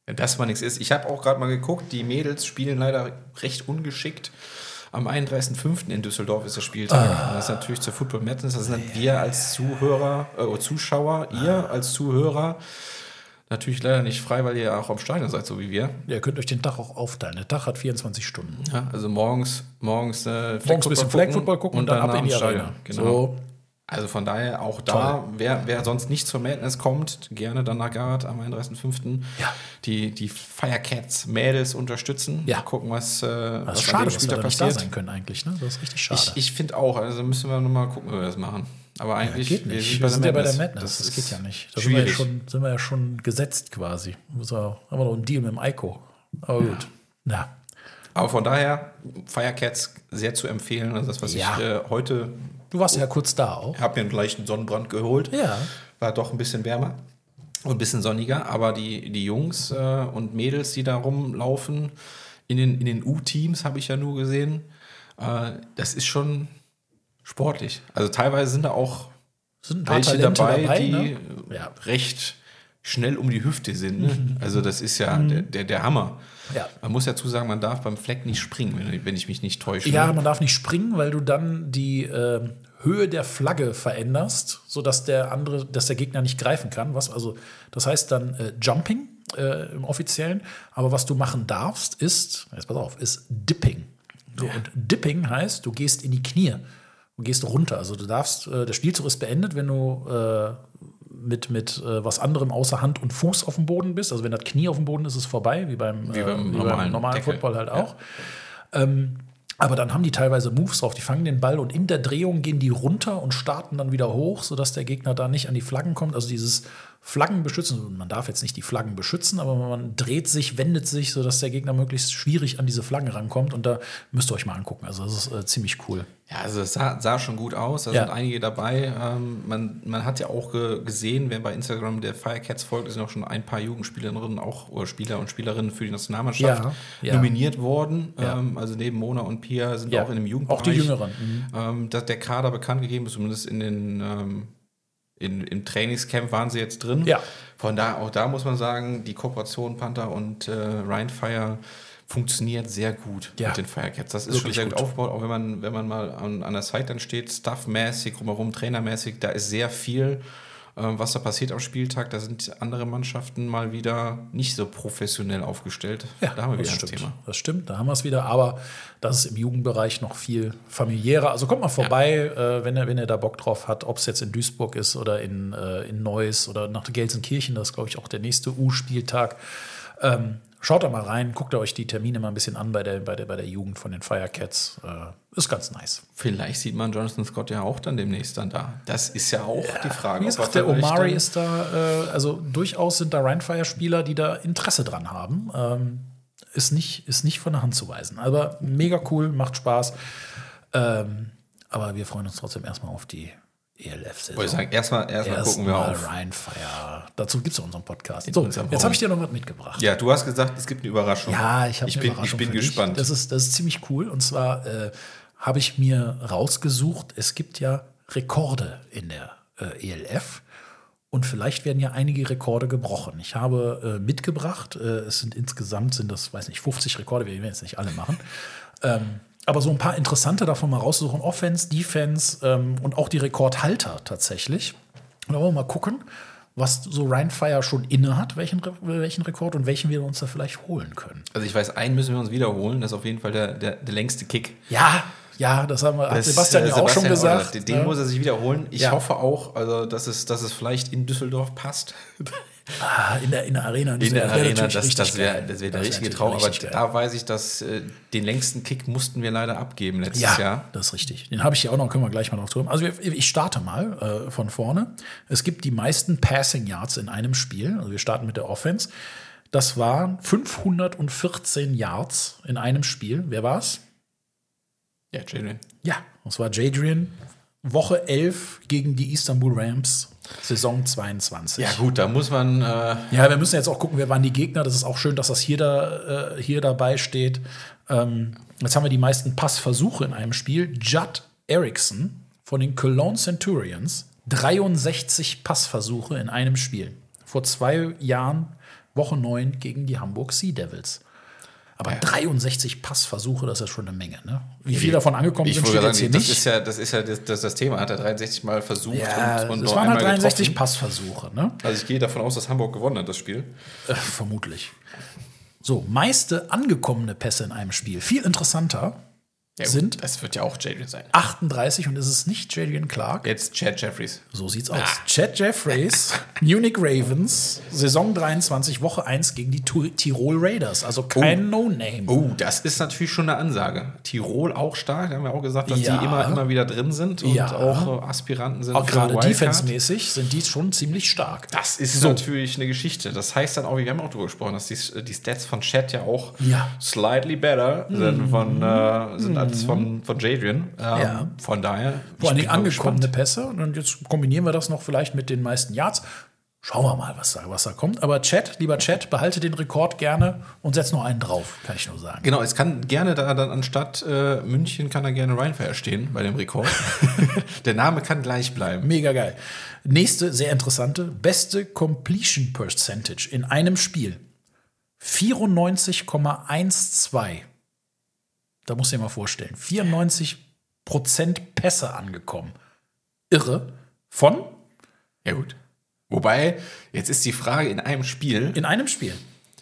Wenn das mal nichts ist. Ich habe auch gerade mal geguckt, die Mädels spielen leider recht ungeschickt. Am einunddreißigsten fünften in Düsseldorf ist der Spieltag. Ah. Das ist natürlich zur Football Madness. Das sind wir als Zuhörer, äh, Zuschauer, ah. ihr als Zuhörer natürlich leider nicht frei, weil ihr ja auch am Stadion seid, so wie wir. Ja, ihr könnt euch den Tag auch aufteilen. Der Tag hat vierundzwanzig Stunden. Ja, also morgens, morgens, äh, morgens ein bisschen Flag Football gucken und, und dann, dann ab in die Arena. Genau. So. Also von daher auch da, wer, wer sonst nicht zur Madness kommt, gerne dann nach Garrett am einunddreißigsten fünften Ja. Die, die Firecats Mädels unterstützen. Ja. Mal gucken, was, äh, das was ist schade, an dem dass Spieltag wir da nicht passiert. da sein können eigentlich. Ne? Das ist richtig schade. Ich, ich finde auch, also müssen wir nochmal gucken, wie wir das machen. Aber eigentlich, ja, geht nicht. wir sind, wir sind bei ja bei der Madness. Madness. Das, das geht ja nicht. Da schwierig. sind wir, ja schon, sind wir ja schon gesetzt quasi. So, haben wir noch einen Deal mit dem Eiko. Aber ja. gut. Ja. Aber von daher, Firecats sehr zu empfehlen. Also das, was ja. ich äh, heute... Du warst ja kurz da auch. Ich habe mir einen leichten Sonnenbrand geholt. Ja. War doch ein bisschen wärmer und ein bisschen sonniger. Aber die, die Jungs äh, und Mädels, die da rumlaufen, in den, in den U-Teams habe ich ja nur gesehen, äh, das ist schon sportlich. Also teilweise sind da auch sind welche dabei, dabei, die ne? ja. recht schnell um die Hüfte sind. Ne? Also das ist ja mhm. der, der, der Hammer. Ja. Man muss dazu sagen, man darf beim Fleck nicht springen, wenn, wenn ich mich nicht täusche. Ja, man darf nicht springen, weil du dann die äh, Höhe der Flagge veränderst, sodass der andere, dass der Gegner nicht greifen kann. Was also, das heißt dann äh, Jumping äh, im Offiziellen. Aber was du machen darfst, ist, jetzt pass auf, ist Dipping. So, ja. Und Dipping heißt, du gehst in die Knie. Du gehst runter. Also du darfst, äh, der Spielzug ist beendet, wenn du äh, mit, mit äh, was anderem außer Hand und Fuß auf dem Boden bist. Also wenn das Knie auf dem Boden ist, ist es vorbei, wie beim, wie beim, äh, wie normalen, beim normalen Deckel. Football halt auch. Ja. Ähm, aber dann haben die teilweise Moves drauf. Die fangen den Ball und in der Drehung gehen die runter und starten dann wieder hoch, sodass der Gegner da nicht an die Flaggen kommt. Also dieses Flaggen beschützen. Man darf jetzt nicht die Flaggen beschützen, aber man dreht sich, wendet sich, sodass der Gegner möglichst schwierig an diese Flaggen rankommt. Und da müsst ihr euch mal angucken. Also das ist äh, ziemlich cool. Ja, also es sah, sah schon gut aus. Da ja. sind einige dabei. Ähm, man, man hat ja auch ge- gesehen, wer bei Instagram der Firecats folgt, ist noch schon ein paar Jugendspielerinnen auch oder Spieler und Spielerinnen für die Nationalmannschaft ja, ja. nominiert worden. Ja. Ähm, also neben Mona und Pia sind ja. auch in dem Jugendbereich. Auch die Jüngeren. Mhm. Ähm, dass der Kader bekannt gegeben ist, zumindest in den ähm, in, im Trainingscamp waren sie jetzt drin. Ja. Von da auch da muss man sagen, die Kooperation Panther und äh, Rheinfire funktioniert sehr gut ja. mit den Firecats. Das ist Wirklich schon sehr gut, gut aufgebaut, auch wenn man, wenn man mal an, an der Seite dann steht, staffmäßig, drumherum, trainermäßig, da ist sehr viel, ähm, was da passiert am Spieltag. Da sind andere Mannschaften mal wieder nicht so professionell aufgestellt. Ja, da haben wir wieder das das stimmt. Thema. Das stimmt, da haben wir es wieder, aber das ist im Jugendbereich noch viel familiärer. Also kommt mal vorbei, ja. äh, wenn, ihr, wenn ihr da Bock drauf habt, ob es jetzt in Duisburg ist oder in, äh, in Neuss oder nach Gelsenkirchen, das ist, glaube ich, auch der nächste U-Spieltag. Ähm, Schaut da mal rein, guckt euch die Termine mal ein bisschen an bei der, bei der, bei der Jugend von den Firecats. Äh, ist ganz nice. Vielleicht sieht man Jonathan Scott ja auch dann demnächst dann da. Das ist ja auch ja, die Frage. Wie gesagt, der Omari ist da, äh, also durchaus sind da Rheinfire-Spieler, die da Interesse dran haben. Ähm, ist, nicht, ist nicht von der Hand zu weisen. Aber mega cool, macht Spaß. Ähm, aber wir freuen uns trotzdem erstmal auf die E L F-Saison. Wollte ich sagen, erstmal erst erst gucken wir auf. Rheinfire. Dazu gibt es ja unseren Podcast. So, jetzt habe ich dir noch was mitgebracht. Ja, du hast gesagt, es gibt eine Überraschung. Ja, ich habe eine bin, Überraschung Ich bin für gespannt. Dich. Das ist, das ist ziemlich cool. Und zwar äh, habe ich mir rausgesucht, es gibt ja Rekorde in der äh, E L F. Und vielleicht werden ja einige Rekorde gebrochen. Ich habe äh, mitgebracht, äh, es sind insgesamt, sind das, weiß nicht, fünfzig Rekorde, wir werden jetzt nicht alle machen. ähm, Aber so ein paar interessante davon mal raussuchen. Offense, Defense ähm, und auch die Rekordhalter tatsächlich. Und da wollen wir mal gucken, was so Rheinfire schon inne hat, welchen, welchen Rekord und welchen wir uns da vielleicht holen können. Also ich weiß, einen müssen wir uns wiederholen. Das ist auf jeden Fall der, der, der längste Kick. Ja, ja, das haben wir, hat das, Sebastian ja auch schon gesagt. Den ja. muss er sich wiederholen. Ich ja. hoffe auch, also, dass, es, dass es vielleicht in Düsseldorf passt. Ah, in, der, in der Arena. In der Arena, das, das wäre das wär der das richtige Traum. Aber geil. Da weiß ich, dass äh, den längsten Kick mussten wir leider abgeben letztes ja, Jahr. Das ist richtig. Den habe ich hier auch noch, können wir gleich mal noch drüber. Also ich starte mal äh, von vorne. Es gibt die meisten Passing Yards in einem Spiel. Also wir starten mit der Offense. Das waren fünfhundertvierzehn Yards in einem Spiel. Wer war's? Ja, Jadrian. Ja, das war Jadrian. Woche elf gegen die Istanbul Rams, Saison zweiundzwanzig. Ja gut, da muss man... Äh ja, wir müssen jetzt auch gucken, wer waren die Gegner. Das ist auch schön, dass das hier, da, äh, hier dabei steht. Ähm, jetzt haben wir die meisten Passversuche in einem Spiel. Judd Erickson von den Cologne Centurions, dreiundsechzig Passversuche in einem Spiel. Vor zwei Jahren Woche neun gegen die Hamburg Sea Devils. Aber Ja. dreiundsechzig Passversuche, das ist ja schon eine Menge. Ne? Wie viel davon angekommen Ich sind, wollte steht jetzt sagen, hier das nicht. ist ja das, ist ja das, das, das Thema. Hat er dreiundsechzig Mal versucht Ja, und, und es nur waren halt einmal dreiundsechzig getroffen. Passversuche. Ne? Also ich gehe davon aus, dass Hamburg gewonnen hat, das Spiel. Äh, vermutlich. So, meiste angekommene Pässe in einem Spiel. Viel interessanter Ja, gut, sind das wird ja auch Jadrian sein. achtunddreißig und es ist nicht Jadrian Clark. Jetzt Chad Jeffries. So sieht's aus. Chad Jeffreys, Munich Ravens, Saison dreiundzwanzig, Woche eins gegen die Tu- Tirol Raiders. Also kein No-Name. Oh, das ist natürlich schon eine Ansage. Tirol auch stark, da haben wir auch gesagt, dass Ja. die immer, immer wieder drin sind und Ja. auch äh, Aspiranten sind. Auch für gerade Wildcard. defensemäßig sind die schon ziemlich stark. Das ist So. natürlich eine Geschichte. Das heißt dann auch, wir haben auch darüber gesprochen, dass die, die Stats von Chad ja auch Ja. slightly better sind, von, äh, sind als von, von Jadrian. Ähm, Ja. Von daher. Vor allem ich bin mal angekommene gespannt. Pässe. Und jetzt kombinieren wir das noch vielleicht mit den meisten Yards. Schauen wir mal, was da, was da kommt. Aber Chat, lieber Chat, behalte den Rekord gerne und setz noch einen drauf, kann ich nur sagen. Genau, es kann gerne da dann anstatt äh, München kann da gerne Rheinfire stehen bei dem Rekord. Der Name kann gleich bleiben. Mega geil. Nächste, sehr interessante, beste Completion Percentage in einem Spiel. vierundneunzig Komma zwölf. Da musst du dir mal vorstellen. vierundneunzig Prozent Pässe angekommen. Irre. Von? Ja, gut. Wobei, jetzt ist die Frage in einem Spiel. In einem Spiel.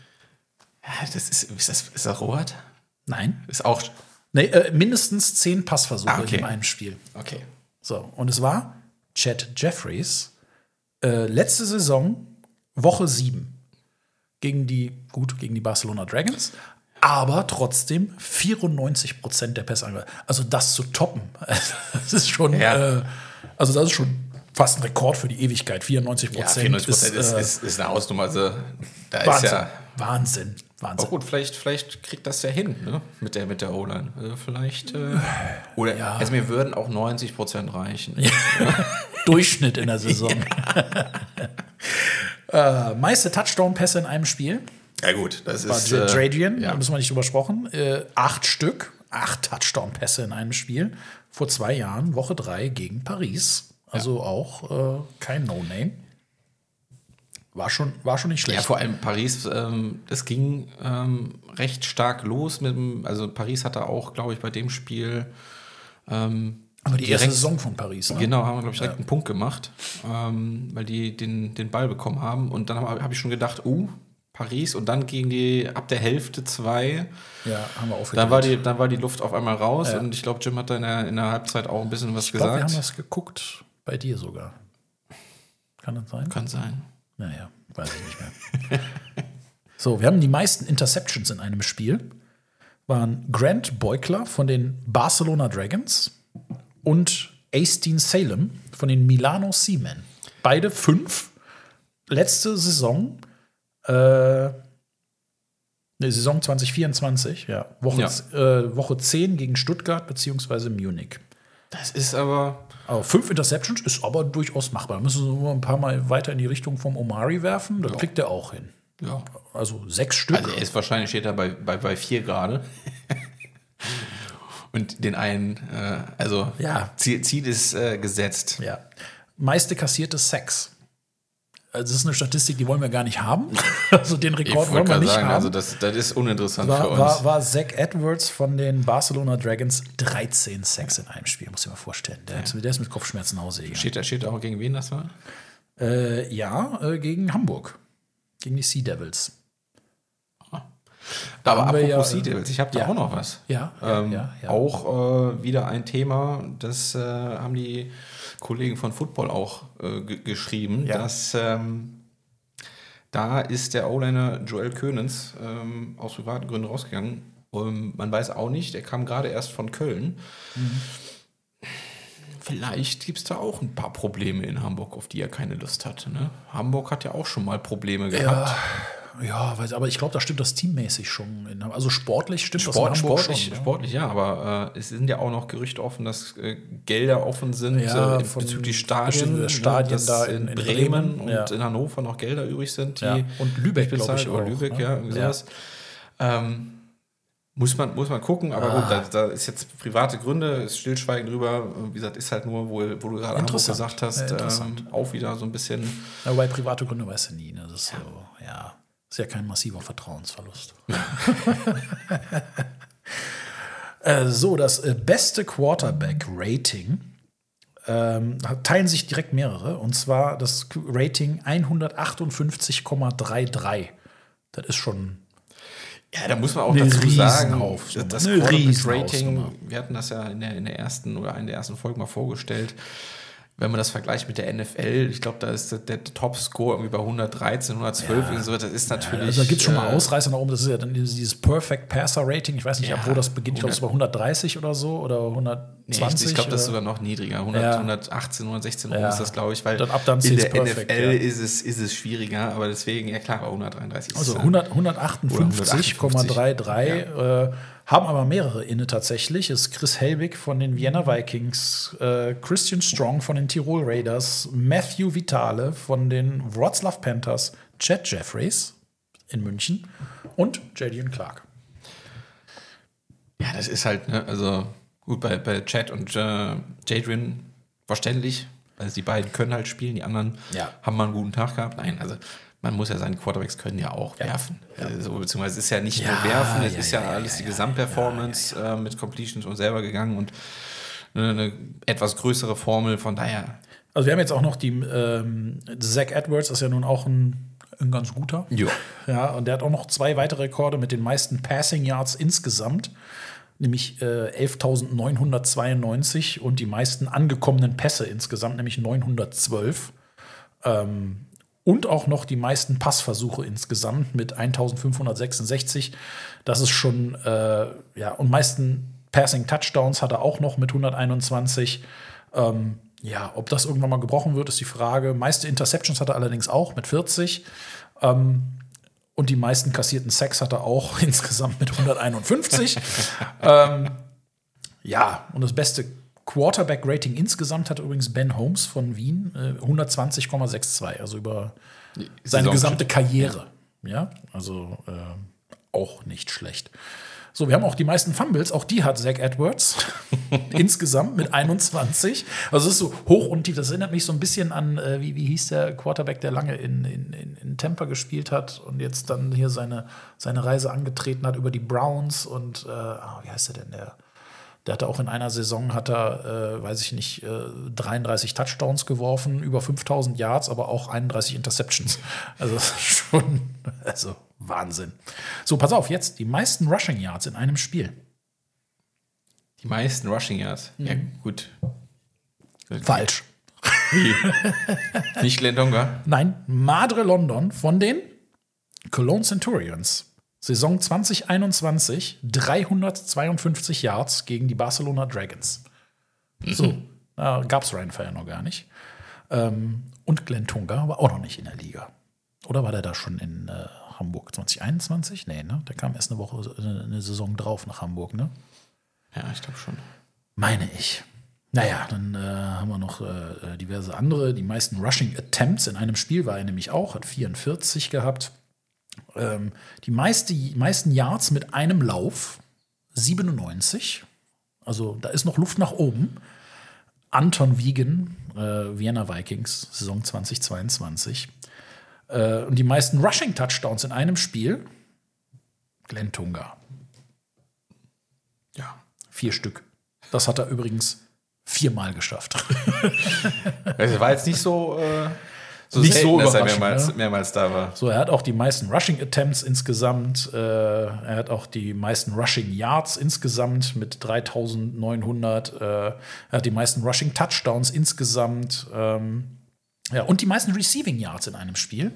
Ja, das ist, ist das, ist das Robert? Nein. Ist auch. Nee, äh, mindestens zehn Passversuche Ah, okay. in einem Spiel. Okay. So, und es war Chad Jeffreys äh, letzte Saison, Woche sieben. Gegen die, gut, gegen die Barcelona Dragons. Aber trotzdem vierundneunzig Prozent der Pässe angekommen. Also das zu toppen, das ist schon, Ja. äh, also das ist schon fast ein Rekord für die Ewigkeit. vierundneunzig Ja, Prozent vierundneunzig Prozent ist, äh, ist, ist eine Hausnummer. Also, da Wahnsinn, ist ja. Wahnsinn, Wahnsinn. Aber gut, vielleicht, vielleicht kriegt das ja hin, ne? Mit der, mit der O-Line. Also vielleicht. Äh, oder Ja. also mir würden auch neunzig Prozent reichen. Durchschnitt in der Saison. äh, meiste Touchdown-Pässe in einem Spiel. Ja, gut, das War ist. J- äh, Jadrian, ja. da müssen wir nicht drüber sprechen. Äh, acht Stück, acht Touchdown-Pässe in einem Spiel. Vor zwei Jahren, Woche drei gegen Paris. Also auch äh, kein No-Name. War schon, war schon nicht schlecht. Ja, vor allem Paris, ähm, das ging ähm, recht stark los mit dem, also Paris hatte auch, glaube ich, bei dem Spiel ähm, Aber die erste direkt- Saison von Paris. Ne? Genau, haben wir, glaube ich, direkt einen Punkt gemacht, ähm, weil die den, den Ball bekommen haben. Und dann habe hab ich schon gedacht, uh, Paris und dann gegen die ab der Hälfte zwei. Ja, haben wir aufgedreht. Dann war, die, dann war die Luft auf einmal raus Ja. und ich glaube, Jim hat da in der, in der Halbzeit auch ein bisschen was ich glaube, wir gesagt. haben das geguckt. Bei dir sogar. Kann das sein? Kann sein. Naja, weiß ich nicht mehr. So, wir haben die meisten Interceptions in einem Spiel. Waren Grant Beukler von den Barcelona Dragons und Aistin Salem von den Milano Seamen. Beide fünf. Letzte Saison, äh, ne, Saison zwanzig vierundzwanzig, ja. Woche, Ja. Äh, Woche zehn gegen Stuttgart beziehungsweise Munich. Das ist aber. Aber fünf Interceptions ist aber durchaus machbar. Da müssen wir nur ein paar Mal weiter in die Richtung vom Omari werfen. Das kriegt er auch hin. Ja. Also sechs Stück. Also er ist wahrscheinlich steht er bei, bei, bei vier gerade. Und den einen, äh, also Ja. Ziel, Ziel ist äh, gesetzt. Ja. Meiste kassierte Sex. Also das ist eine Statistik, die wollen wir gar nicht haben. Also den Ich Rekord wollen wollte wir gerade nicht sagen, haben. also das, das ist uninteressant für war, uns. war, war Zach Edwards von den Barcelona Dragons dreizehn Sex in einem Spiel, muss ich mir vorstellen. Der, hat, der ist mit Kopfschmerzen nach Hause gegangen. steht, da, steht da auch gegen wen das war? Äh, ja, äh, gegen Hamburg. Gegen die Sea Devils. Aber haben wir apropos ja, Sea Devils, ich habe da ja. auch noch was. Ja, ja, Ähm, ja, ja. Auch äh, wieder ein Thema, das äh, haben die Kollegen von Football auch äh, g- geschrieben, Ja. dass ähm, da ist der O-Liner Joel Köhnens ähm, aus privaten Gründen rausgegangen. Und man weiß auch nicht, der kam gerade erst von Köln. Mhm. Vielleicht gibt es da auch ein paar Probleme in Hamburg, auf die er keine Lust hatte. Ne? Hamburg hat ja auch schon mal Probleme gehabt. Ja, ja, weiß, aber ich glaube, da stimmt das teammäßig schon. In, also sportlich stimmt Sport, das in Hamburg sportlich, schon. sportlich, ja, aber äh, es sind ja auch noch Gerüchte offen, dass äh, Gelder offen sind Ja, äh, von bezüglich Stadien, bestimmte ne, Stadien dass da in, in- in Bremen, Bremen, und ja. in Hannover noch Gelder übrig sind, die Ja, und Lübeck, nicht glaube ich, bezahlt, oder auch, Lübeck, ne? ja, irgendwie Ja. sowas. Ähm, muss man, muss man gucken, aber Ah. gut, da, da ist jetzt private Gründe, ist Stillschweigen drüber. Wie gesagt, ist halt nur, wo, wo du gerade Hamburg Interessant. gesagt hast, Ja, interessant. ähm, auch wieder so ein bisschen. Ja, wobei private Gründe weißt du nie. Ne? Das ist so, ja. Ist ja kein massiver Vertrauensverlust. äh, so, das äh, beste Quarterback-Rating ähm, teilen sich direkt mehrere. Und zwar das Rating hundertachtundfünfzig Komma dreiunddreißig. Das ist schon. Ja, da muss man auch Eine dazu sagen, Riesenhaufnummer. das Eine Quarterback-Rating, Riesenhausnummer. wir hatten das ja in der, in der ersten oder in der ersten Folge mal vorgestellt. Wenn man das vergleicht mit der N F L, ich glaube, da ist der, der Top-Score irgendwie bei hundertdreizehn, hundertzwölf, Ja. irgendwie so. Das ist natürlich. Ja, also da gibt es schon mal äh, Ausreißer nach oben. Das ist ja dann dieses Perfect Passer Rating. Ich weiß nicht, Ja, ab wo das beginnt. Ich glaube, es ist bei hundert hundertdreißig oder so oder Nee, ich hundertzwanzig. ich glaube, das ist oder- sogar noch niedriger. hundert, Ja. hundertachtzehn, hundertsechzehn Ja. ist das, glaube ich, weil Dann ab dann in zählt's der perfekt, N F L ja. ist, es, ist es schwieriger, aber deswegen, ja klar, bei hundertdreiunddreißig ist Also es, hundert, hundertachtundfünfzig Komma dreiunddreißig, äh, haben aber mehrere inne tatsächlich. Es ist Chris Helbig von den Vienna Vikings, äh, Christian Strong von den Tirol Raiders, Matthew Vitale von den Wroclaw Panthers, Chad Jeffries in München und Jadian Clark. Ja, das ist halt, ne, also gut, bei, bei Chad und äh, Jadrian verständlich. Also die beiden können halt spielen, die anderen Ja. haben mal einen guten Tag gehabt. Nein, also man muss ja seine Quarterbacks können ja auch werfen. Also, beziehungsweise es ist ja nicht Ja, nur werfen, es ja, ist ja, ja, alles ja, die ja, Gesamtperformance äh, mit Completions und selber gegangen und eine, eine etwas größere Formel, von daher. Also wir haben jetzt auch noch die ähm, Zach Edwards, ist ja nun auch ein, ein ganz guter. Ja. Ja, und der hat auch noch zwei weitere Rekorde mit den meisten Passing Yards insgesamt, nämlich äh, elftausendneunhundertzweiundneunzig und die meisten angekommenen Pässe insgesamt, nämlich neunhundertzwölf. Ähm, und auch noch die meisten Passversuche insgesamt mit eintausendfünfhundertsechsundsechzig. Das ist schon, äh, ja, und meisten Passing Touchdowns hat er auch noch mit hunderteinundzwanzig. Ähm, ja, ob das irgendwann mal gebrochen wird, ist die Frage. Meiste Interceptions hat er allerdings auch mit vierzig. Ähm, und die meisten kassierten Sacks hat er auch insgesamt mit hunderteinundfünfzig. ähm, ja, und das beste Quarterback-Rating insgesamt hat übrigens Ben Holmes von Wien, äh, hundertzwanzig Komma zweiundsechzig, also über seine Saison- gesamte Karriere. Ja, also äh, auch nicht schlecht. So, wir haben auch die meisten Fumbles, auch die hat Zach Edwards insgesamt mit einundzwanzig. Also es ist so hoch und tief. Das erinnert mich so ein bisschen an, äh, wie, wie hieß der Quarterback, der lange in, in, in, in Tampa gespielt hat und jetzt dann hier seine, seine Reise angetreten hat über die Browns und äh, ah, wie heißt der denn, der? Der hatte auch in einer Saison, hat er, äh, weiß ich nicht, äh, dreiunddreißig Touchdowns geworfen, über fünftausend Yards, aber auch einunddreißig Interceptions. Also das ist schon, also Wahnsinn. So, pass auf, jetzt die meisten Rushing Yards in einem Spiel. Die meisten Rushing Yards. Ja, Mhm. gut. Falsch. Wie? Nicht Glenn Donga? Nein, Madre London von den Cologne Centurions. Saison zwanzig einundzwanzig, dreihundertzweiundfünfzig Yards gegen die Barcelona Dragons. So, da gab es Ryan Fire noch gar nicht. Ähm, und Glenn Tunga war auch noch nicht in der Liga. Oder war der da schon in äh, Hamburg zwanzig einundzwanzig? Nee, ne? Der kam erst eine Woche, eine, eine Saison drauf nach Hamburg, ne? Ja, ich glaube schon. Meine ich. Naja, dann äh, haben wir noch äh, diverse andere. Die meisten Rushing Attempts in einem Spiel war er nämlich auch, hat vierundvierzig gehabt. Ähm, die meiste, meisten Yards mit einem Lauf, siebenundneunzig. Also da ist noch Luft nach oben. Anton Wiegen, äh, Vienna Vikings, Saison zwanzig zweiundzwanzig. Äh, und die meisten Rushing Touchdowns in einem Spiel, Glenn Tunga. Ja. Vier Stück. Das hat er übrigens viermal geschafft. Also war jetzt nicht so, äh, so Nicht selten, so dass er überraschend, mehrmals, ne? mehrmals da war. So, er hat auch die meisten Rushing Attempts insgesamt. Äh, er hat auch die meisten Rushing Yards insgesamt mit dreitausendneunhundert. Äh, er hat die meisten Rushing Touchdowns insgesamt. Ähm, ja, und die meisten Receiving Yards in einem Spiel.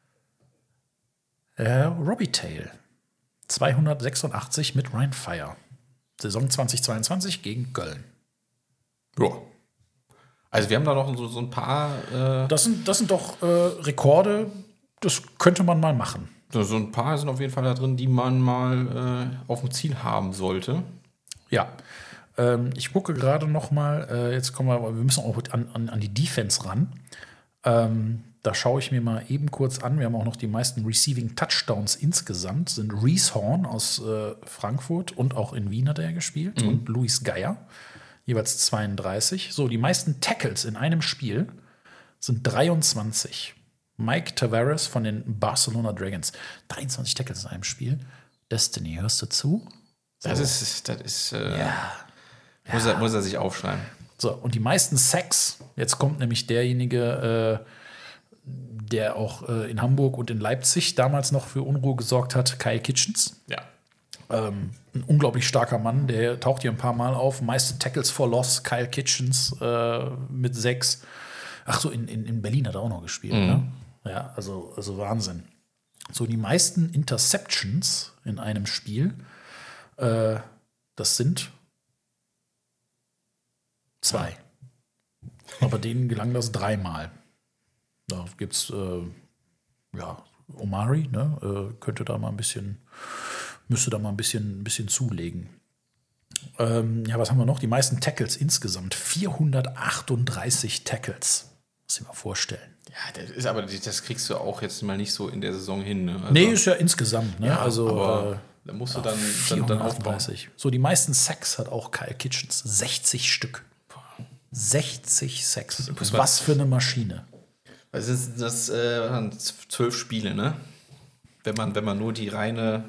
Äh, Robbie Tail. zweihundertsechsundachtzig mit Ryan Fire. Saison zwanzig zweiundzwanzig gegen Köln. Ja. Also wir haben da noch so, so ein paar, äh, Das sind, das sind doch äh, Rekorde, das könnte man mal machen. so, so ein paar sind auf jeden Fall da drin, die man mal äh, auf dem Ziel haben sollte. Ja. Ähm, ich gucke gerade noch mal, äh, jetzt kommen wir, wir müssen auch an, an, an die Defense ran. Ähm, da schaue ich mir mal eben kurz an. Wir haben auch noch die meisten Receiving Touchdowns insgesamt. Sind Reese Horn aus äh, Frankfurt und auch in Wien hat er gespielt. Mhm. Und Luis Geier, jeweils zweiunddreißig. So, die meisten Tackles in einem Spiel sind dreiundzwanzig. Mike Tavares von den Barcelona Dragons. dreiundzwanzig Tackles in einem Spiel. Destiny, hörst du zu? So. Das ist, das ist äh, ja. Muss, ja. Er, muss er sich aufschreiben. So, und die meisten Sacks, jetzt kommt nämlich derjenige, äh, der auch äh, in Hamburg und in Leipzig damals noch für Unruhe gesorgt hat, Kyle Kitchens. Ja. Ähm, ein unglaublich starker Mann, der taucht hier ein paar Mal auf. Meiste Tackles for Loss, Kyle Kitchens äh, mit sechs. Ach so, in, in, in Berlin hat er auch noch gespielt. Mhm. Ne? Ja, also, also Wahnsinn. So, die meisten Interceptions in einem Spiel, äh, das sind zwei. Aber denen gelang das dreimal. Da gibt es, äh, ja, Omari, ne, äh, könnte da mal ein bisschen, müsste da mal ein bisschen, ein bisschen zulegen. Ähm, ja, was haben wir noch? Die meisten Tackles insgesamt. vierhundertachtunddreißig Tackles. Muss ich mal vorstellen. Ja, das ist aber, das kriegst du auch jetzt mal nicht so in der Saison hin. Ne? Also, nee, ist ja insgesamt. Ne? Ja, also, aber äh, da musst du dann, dann, dann aufbauen. So, die meisten Sacks hat auch Kyle Kitchens. sechzig Stück. sechzig Sacks. Was für eine Maschine. Das sind das äh, zwölf Spiele, ne? Wenn man, wenn man nur die reine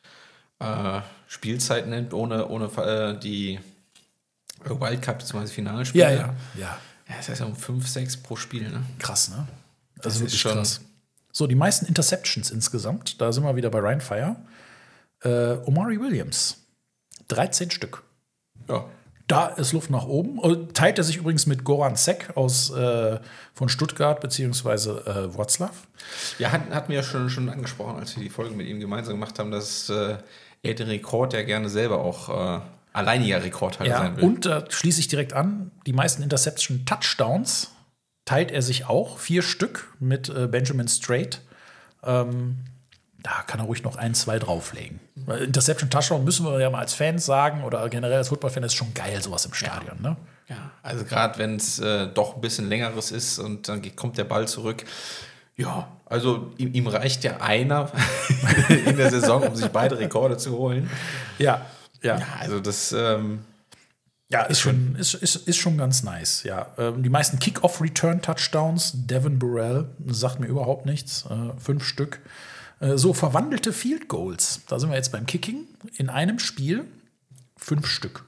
äh, Spielzeit nimmt, ohne, ohne äh, die Wildcard bzw. Finalspiele. Ja, ja, ja. Ja, das heißt ja um fünf, sechs pro Spiel, ne? Krass, ne? Das, das ist schon krass. So, die meisten Interceptions insgesamt, da sind wir wieder bei Ryan Fire. Äh, Omari Williams, dreizehn Stück. Ja. Da ist Luft nach oben. Teilt er sich übrigens mit Goran Sek aus, äh, von Stuttgart beziehungsweise äh, Wroclaw. Ja, hatten, hatten wir ja schon, schon angesprochen, als wir die Folge mit ihm gemeinsam gemacht haben, dass äh, er den Rekord ja gerne selber auch äh, alleiniger Rekordhalter ja, sein will. Und da äh, schließe ich direkt an, die meisten Interception-Touchdowns teilt er sich auch, vier Stück mit äh, Benjamin Strait. Ähm, da kann er ruhig noch ein, zwei drauflegen. Weil Interception Touchdown müssen wir ja mal als Fans sagen oder generell als Football-Fan, ist schon geil, sowas im Stadion. Ja, ne? ja. Also gerade wenn es äh, doch ein bisschen längeres ist und dann kommt der Ball zurück. Ja, also ihm, ihm reicht ja einer in der Saison, um sich beide Rekorde zu holen. Ja, ja. Ja, also das ähm, ja, ist schon, ist, ist, ist schon ganz nice. Ja. Ähm, die meisten Kick-Off-Return-Touchdowns, Devin Burrell, sagt mir überhaupt nichts, äh, fünf Stück. So verwandelte Field Goals, da sind wir jetzt beim Kicking, in einem Spiel fünf Stück.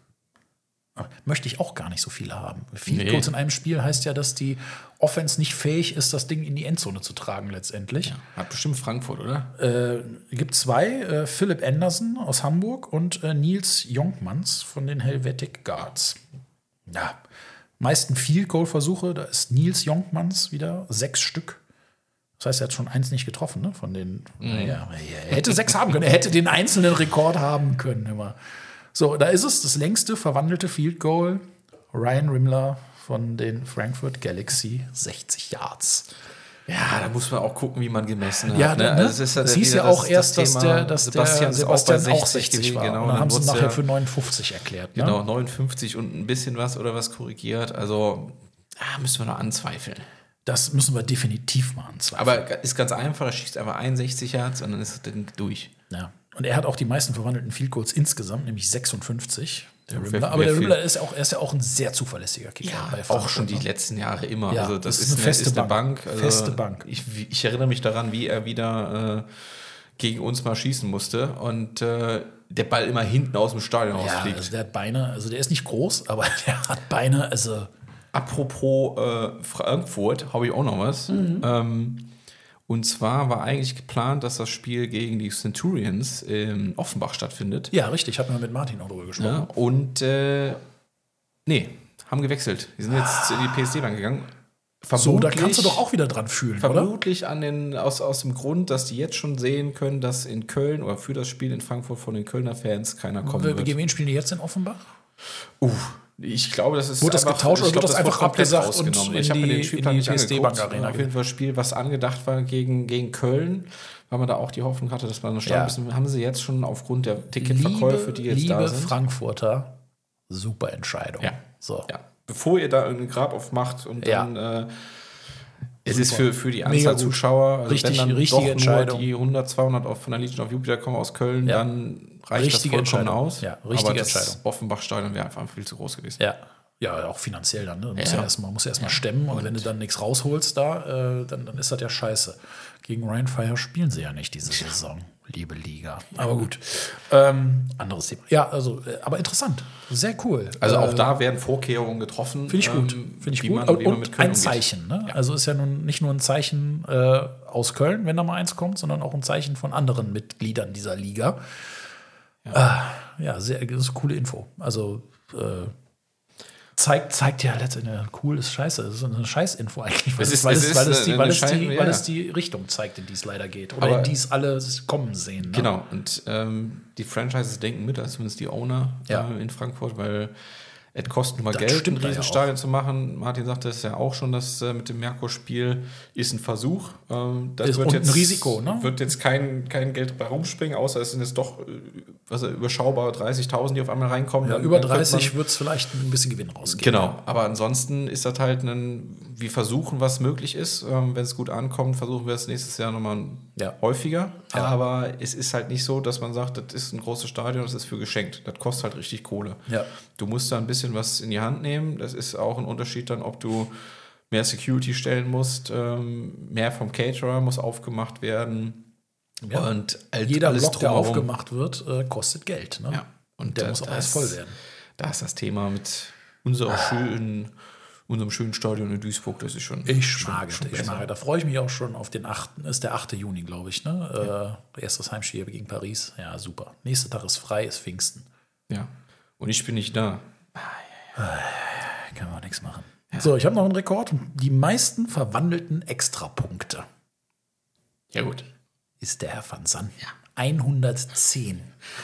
Möchte ich auch gar nicht so viele haben. Field nee. Goals in einem Spiel heißt ja, dass die Offense nicht fähig ist, das Ding in die Endzone zu tragen letztendlich. Ja, hat bestimmt Frankfurt, oder? Äh, gibt zwei, äh, Philipp Anderson aus Hamburg und äh, Nils Jonkmans von den Helvetic Guards. Ja, meisten Field Goal Versuche, da ist Nils Jonkmans wieder, sechs Stück. Das heißt, er hat schon eins nicht getroffen, ne? Von den. Mhm. Naja, er hätte sechs haben können. Er hätte den einzelnen Rekord haben können. Immer. So, da ist es, das längste verwandelte Field Goal. Ryan Rimler von den Frankfurt Galaxy, sechzig Yards. Ja, da muss man auch gucken, wie man gemessen hat. Ja, ne? Also es ist ja, hieß ja auch das, erst, das dass der, dass Sebastian, der Sebastian auch, auch sechzig war. Genau, und dann haben sie nachher ja, für neunundfünfzig erklärt. Ne? Genau, neunundfünfzig und ein bisschen was oder was korrigiert. Also ah, müssen wir noch anzweifeln. Das müssen wir definitiv mal anzweifeln. Aber ist ganz einfach, er schießt einfach einundsechzig Yards und dann ist das Ding durch. Ja. Und er hat auch die meisten verwandelten Field Goals insgesamt, nämlich sechsundfünfzig. Der ja, Rimler. Aber der Rimler ist, auch, er ist ja auch ein sehr zuverlässiger Kicker. Ja, bei auch schon die letzten Jahre immer. Ja, also das, das ist, ist eine feste ist eine Bank. Bank. Also feste Bank. Ich, ich erinnere mich daran, wie er wieder äh, gegen uns mal schießen musste und äh, der Ball immer hinten aus dem Stadion ja, rausfliegt. Also der hat Beine, also der ist nicht groß, aber der hat Beine, also Apropos äh, Frankfurt, habe ich auch noch was. Mhm. Ähm, und zwar war eigentlich geplant, dass das Spiel gegen die Centurions in Offenbach stattfindet. Ja, richtig, hatten wir mit Martin auch drüber gesprochen. Ja, und äh, nee, haben gewechselt. Die sind jetzt in die P S D-Bank gegangen. So, da kannst du doch auch wieder dran fühlen, vermutlich oder? An den, aus, aus dem Grund, dass die jetzt schon sehen können, dass in Köln oder für das Spiel in Frankfurt von den Kölner Fans keiner kommen wird. Gegen wen spielen die jetzt in Offenbach? Uh, ich glaube, das ist Wurde das einfach, getauscht oder glaub, wird das einfach abgesagt rausgenommen? und ich habe mir den in Spielplan die nicht P S D-Bank angeguckt. Arena Auf jeden Fall ein Spiel, was angedacht war gegen, gegen Köln, weil man da auch die Hoffnung hatte, dass man eine Stadt Ja. ist. Haben sie jetzt schon aufgrund der Ticketverkäufe, die jetzt liebe da sind. Frankfurter, super Entscheidung. Ja. So. Ja. Bevor ihr da irgendeinen Grab aufmacht und Ja. dann äh, es ist Super. für, für die Mega Anzahl gut. Zuschauer, also Richtig- wenn dann richtige doch Entscheidung. nur die hundert, zweihundert auf von der Legion of Jupiter kommen aus Köln, Ja. dann reicht Richtige das vollkommen Entscheidung. aus. Ja, richtige Aber das Entscheidung. Offenbach-Stadion wäre einfach viel zu groß gewesen. Ja, Ja, auch finanziell dann. Ne? Man Ja. muss ja erstmal ja erst ja. stemmen und, und wenn du dann nichts rausholst da, äh, dann, dann ist das ja scheiße. Gegen Ryan Fire spielen sie ja nicht diese Saison, liebe Liga. Aber gut, ähm, anderes Thema. Ja, also, äh, aber interessant, sehr cool. Also auch äh, da werden Vorkehrungen getroffen. Finde ich gut, ähm, finde ich wie gut. Man, und wie man mit Köln ein Zeichen. Ne? Ja. Also ist ja nun nicht nur ein Zeichen äh, aus Köln, wenn da mal eins kommt, sondern auch ein Zeichen von anderen Mitgliedern dieser Liga. Ja, äh, ja sehr, das ist eine coole Info. Also äh, Zeigt, zeigt ja letztendlich, cool ist scheiße. Das ist eine Scheißinfo eigentlich, weil es, ist, weil, es, weil, es die, weil, es die, weil es die Richtung zeigt, in die es leider geht. Oder aber in die es alle kommen sehen. Ne? Genau, und ähm, die Franchises denken mit, also zumindest die Owner ja. äh, in Frankfurt, weil es kostet nun mal das Geld, ein Riesenstadion ja zu machen. Martin sagte es ja auch schon, dass äh, mit dem Merkur-Spiel ist ein Versuch. Ähm, das ist wird jetzt, ein Risiko, ne? Wird jetzt kein, kein Geld bei rumspringen, außer es sind jetzt doch was, überschaubar dreißigtausend, die auf einmal reinkommen. Ja, dann, über dann dreißig wird es vielleicht ein bisschen Gewinn rausgeben. Genau, aber ansonsten ist das halt ein, wir versuchen, was möglich ist. Ähm, wenn es gut ankommt, versuchen wir es nächstes Jahr nochmal ja. häufiger. Ja. Aber es ist halt nicht so, dass man sagt, das ist ein großes Stadion, das ist für geschenkt. Das kostet halt richtig Kohle. Ja. Du musst da ein bisschen was in die Hand nehmen. Das ist auch ein Unterschied dann, ob du mehr Security stellen musst, ähm, mehr vom Caterer muss aufgemacht werden. Ja. Und halt jeder alles Block, der aufgemacht wird, äh, kostet Geld. Ne? Ja. Und der da, muss auch alles voll werden. Da ist das Thema mit unserer ah. schönen, unserem schönen Stadion in Duisburg, das ist schon. Ich mag es, ich mag Da freue ich mich auch schon auf den achten Ist der achte Juni, glaube ich. Ne? Ja. Äh, erstes Heimspiel gegen Paris. Ja, super. Nächster Tag ist frei, ist Pfingsten. Ja. Und ich bin nicht da. Kann man auch nichts machen. Ja. So, ich habe noch einen Rekord. Die meisten verwandelten Extrapunkte. Ja, gut. Ist der Herr van San. Ja. hundertzehn.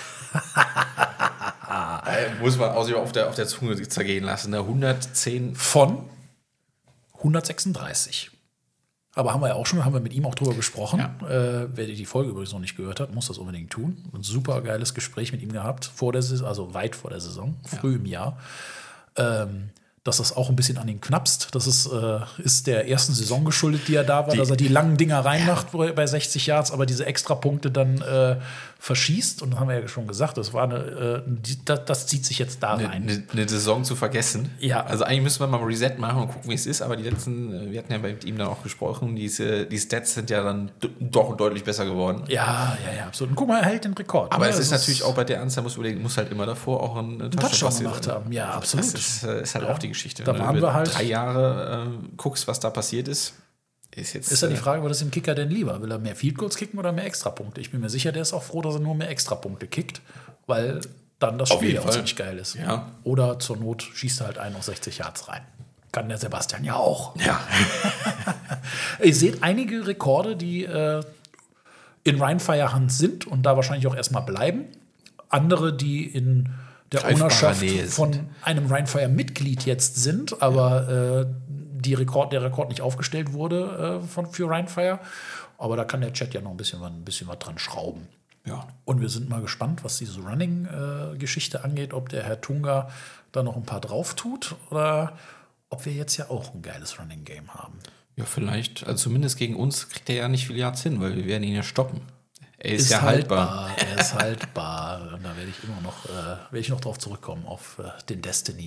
Muss man auch auf der, auf der Zunge zergehen lassen. Ne? hundertzehn von hundertsechsunddreißig. Aber haben wir ja auch schon, haben wir mit ihm auch drüber gesprochen. Ja. Äh, wer die Folge übrigens noch nicht gehört hat, muss das unbedingt tun. Ein super geiles Gespräch mit ihm gehabt, vor der Saison, also weit vor der Saison, früh ja. im Jahr. Ähm, dass das auch ein bisschen an ihn knapst. Das ist, äh, ist der ersten Saison geschuldet, die er da war, die, dass er die langen Dinger reinmacht ja. bei sechzig Yards, aber diese Extrapunkte dann äh, verschießt. Und das haben wir ja schon gesagt, das war eine, äh, die, das, das zieht sich jetzt da eine, rein. Eine, eine Saison zu vergessen. Ja. Also eigentlich müssen wir mal Reset machen und gucken, wie es ist. Aber die letzten, wir hatten ja mit ihm dann auch gesprochen, diese, die Stats sind ja dann doch deutlich besser geworden. Ja, ja, ja, absolut. Und guck mal, er hält den Rekord. Aber ne? es ist das natürlich auch bei der Anzahl, muss überlegen, muss halt immer davor auch ein Touchdown gemacht haben. Ja, absolut. Das ist, ist halt ja. auch die Geschichte. Da waren wir halt drei Jahre äh, guckst, was da passiert ist. Ist jetzt ist ja die Frage, was ist dem Kicker denn lieber? Will er mehr Field Goals kicken oder mehr Extrapunkte? Ich bin mir sicher, der ist auch froh, dass er nur mehr Extrapunkte kickt, weil dann das Spiel ja auch ziemlich geil ist. Ja. Oder zur Not schießt er halt einen auf sechzig Yards rein. Kann der Sebastian ja auch. Ja. Ihr seht einige Rekorde, die äh, in Rheinfire Hand sind und da wahrscheinlich auch erstmal bleiben. Andere, die in der Ownerschaft von einem Rheinfire-Mitglied jetzt sind, aber äh, die Rekord, der Rekord nicht aufgestellt wurde äh, von, für Rheinfire. Aber da kann der Chat ja noch ein bisschen, ein bisschen was dran schrauben. Ja. Und wir sind mal gespannt, was diese Running-Geschichte äh, angeht, ob der Herr Tunga da noch ein paar drauf tut oder ob wir jetzt ja auch ein geiles Running-Game haben. Ja, vielleicht. Also zumindest gegen uns kriegt er ja nicht viel Yards hin, weil wir werden ihn ja stoppen. Er ist, ist ja haltbar. haltbar. Er ist haltbar. Und da werde ich immer noch, äh, werde ich noch drauf zurückkommen, auf äh, den Destiny.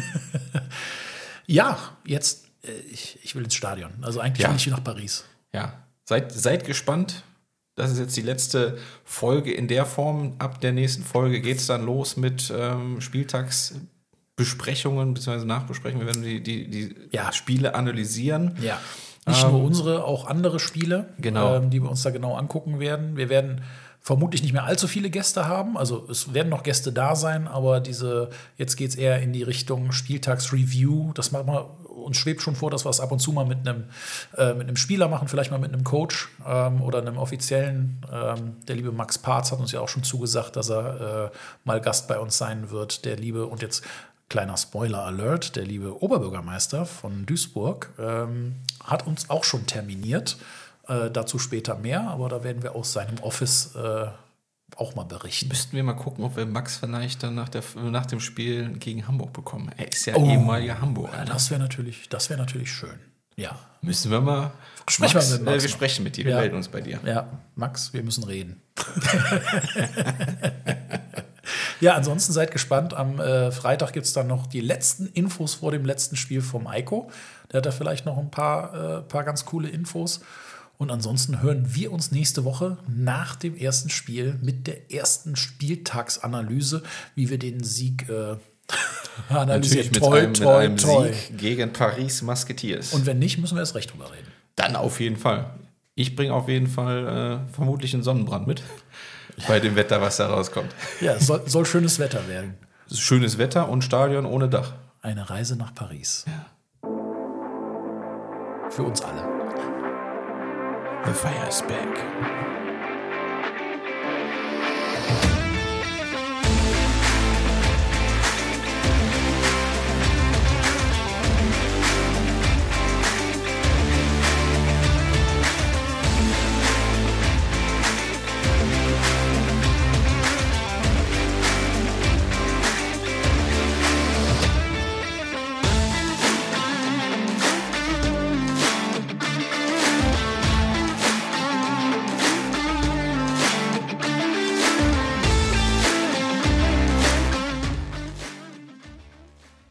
Ja, jetzt, äh, ich, ich will ins Stadion. Also eigentlich ja. will ich nach Paris. Ja, seid, seid gespannt. Das ist jetzt die letzte Folge in der Form. Ab der nächsten Folge geht es dann los mit ähm, Spieltagsbesprechungen bzw. Nachbesprechungen. Wir werden die, die, die ja. Spiele analysieren. Ja. Nicht ähm, nur unsere, auch andere Spiele, genau. ähm, die wir uns da genau angucken werden. Wir werden vermutlich nicht mehr allzu viele Gäste haben. Also es werden noch Gäste da sein, aber diese, jetzt geht es eher in die Richtung Spieltagsreview. Das machen wir, uns schwebt schon vor, dass wir es ab und zu mal mit einem, äh, mit einem Spieler machen, vielleicht mal mit einem Coach ähm, oder einem offiziellen. Ähm, der liebe Max Parz hat uns ja auch schon zugesagt, dass er äh, mal Gast bei uns sein wird. Der liebe, und jetzt kleiner Spoiler-Alert, der liebe Oberbürgermeister von Duisburg ähm, hat uns auch schon terminiert. Äh, dazu später mehr, aber da werden wir aus seinem Office äh, auch mal berichten. Müssten wir mal gucken, ob wir Max vielleicht dann nach, der, nach dem Spiel gegen Hamburg bekommen. Er ist ja oh, ehemaliger Hamburger. Ja, das wäre natürlich, das wäre natürlich schön. Ja. Müssen wir mal. Sprechen Max, wir mit Max. Äh, wir sprechen mit dir, wir ja. melden uns bei dir. Ja, Max, wir müssen reden. Ja, ansonsten seid gespannt. Am äh, Freitag gibt es dann noch die letzten Infos vor dem letzten Spiel vom Eiko. Der hat da vielleicht noch ein paar, äh, paar ganz coole Infos. Und ansonsten hören wir uns nächste Woche nach dem ersten Spiel mit der ersten Spieltagsanalyse, wie wir den Sieg äh, analysieren. Natürlich mit toi, einem, toi, mit einem toi. Sieg gegen Paris Musketeers. Und wenn nicht, müssen wir erst recht drüber reden. Dann auf jeden Fall. Ich bringe auf jeden Fall äh, vermutlich einen Sonnenbrand mit. Bei dem Wetter, was da rauskommt. Ja, es soll, soll schönes Wetter werden. Schönes Wetter und Stadion ohne Dach. Eine Reise nach Paris. Ja. Für uns alle. The fire is back.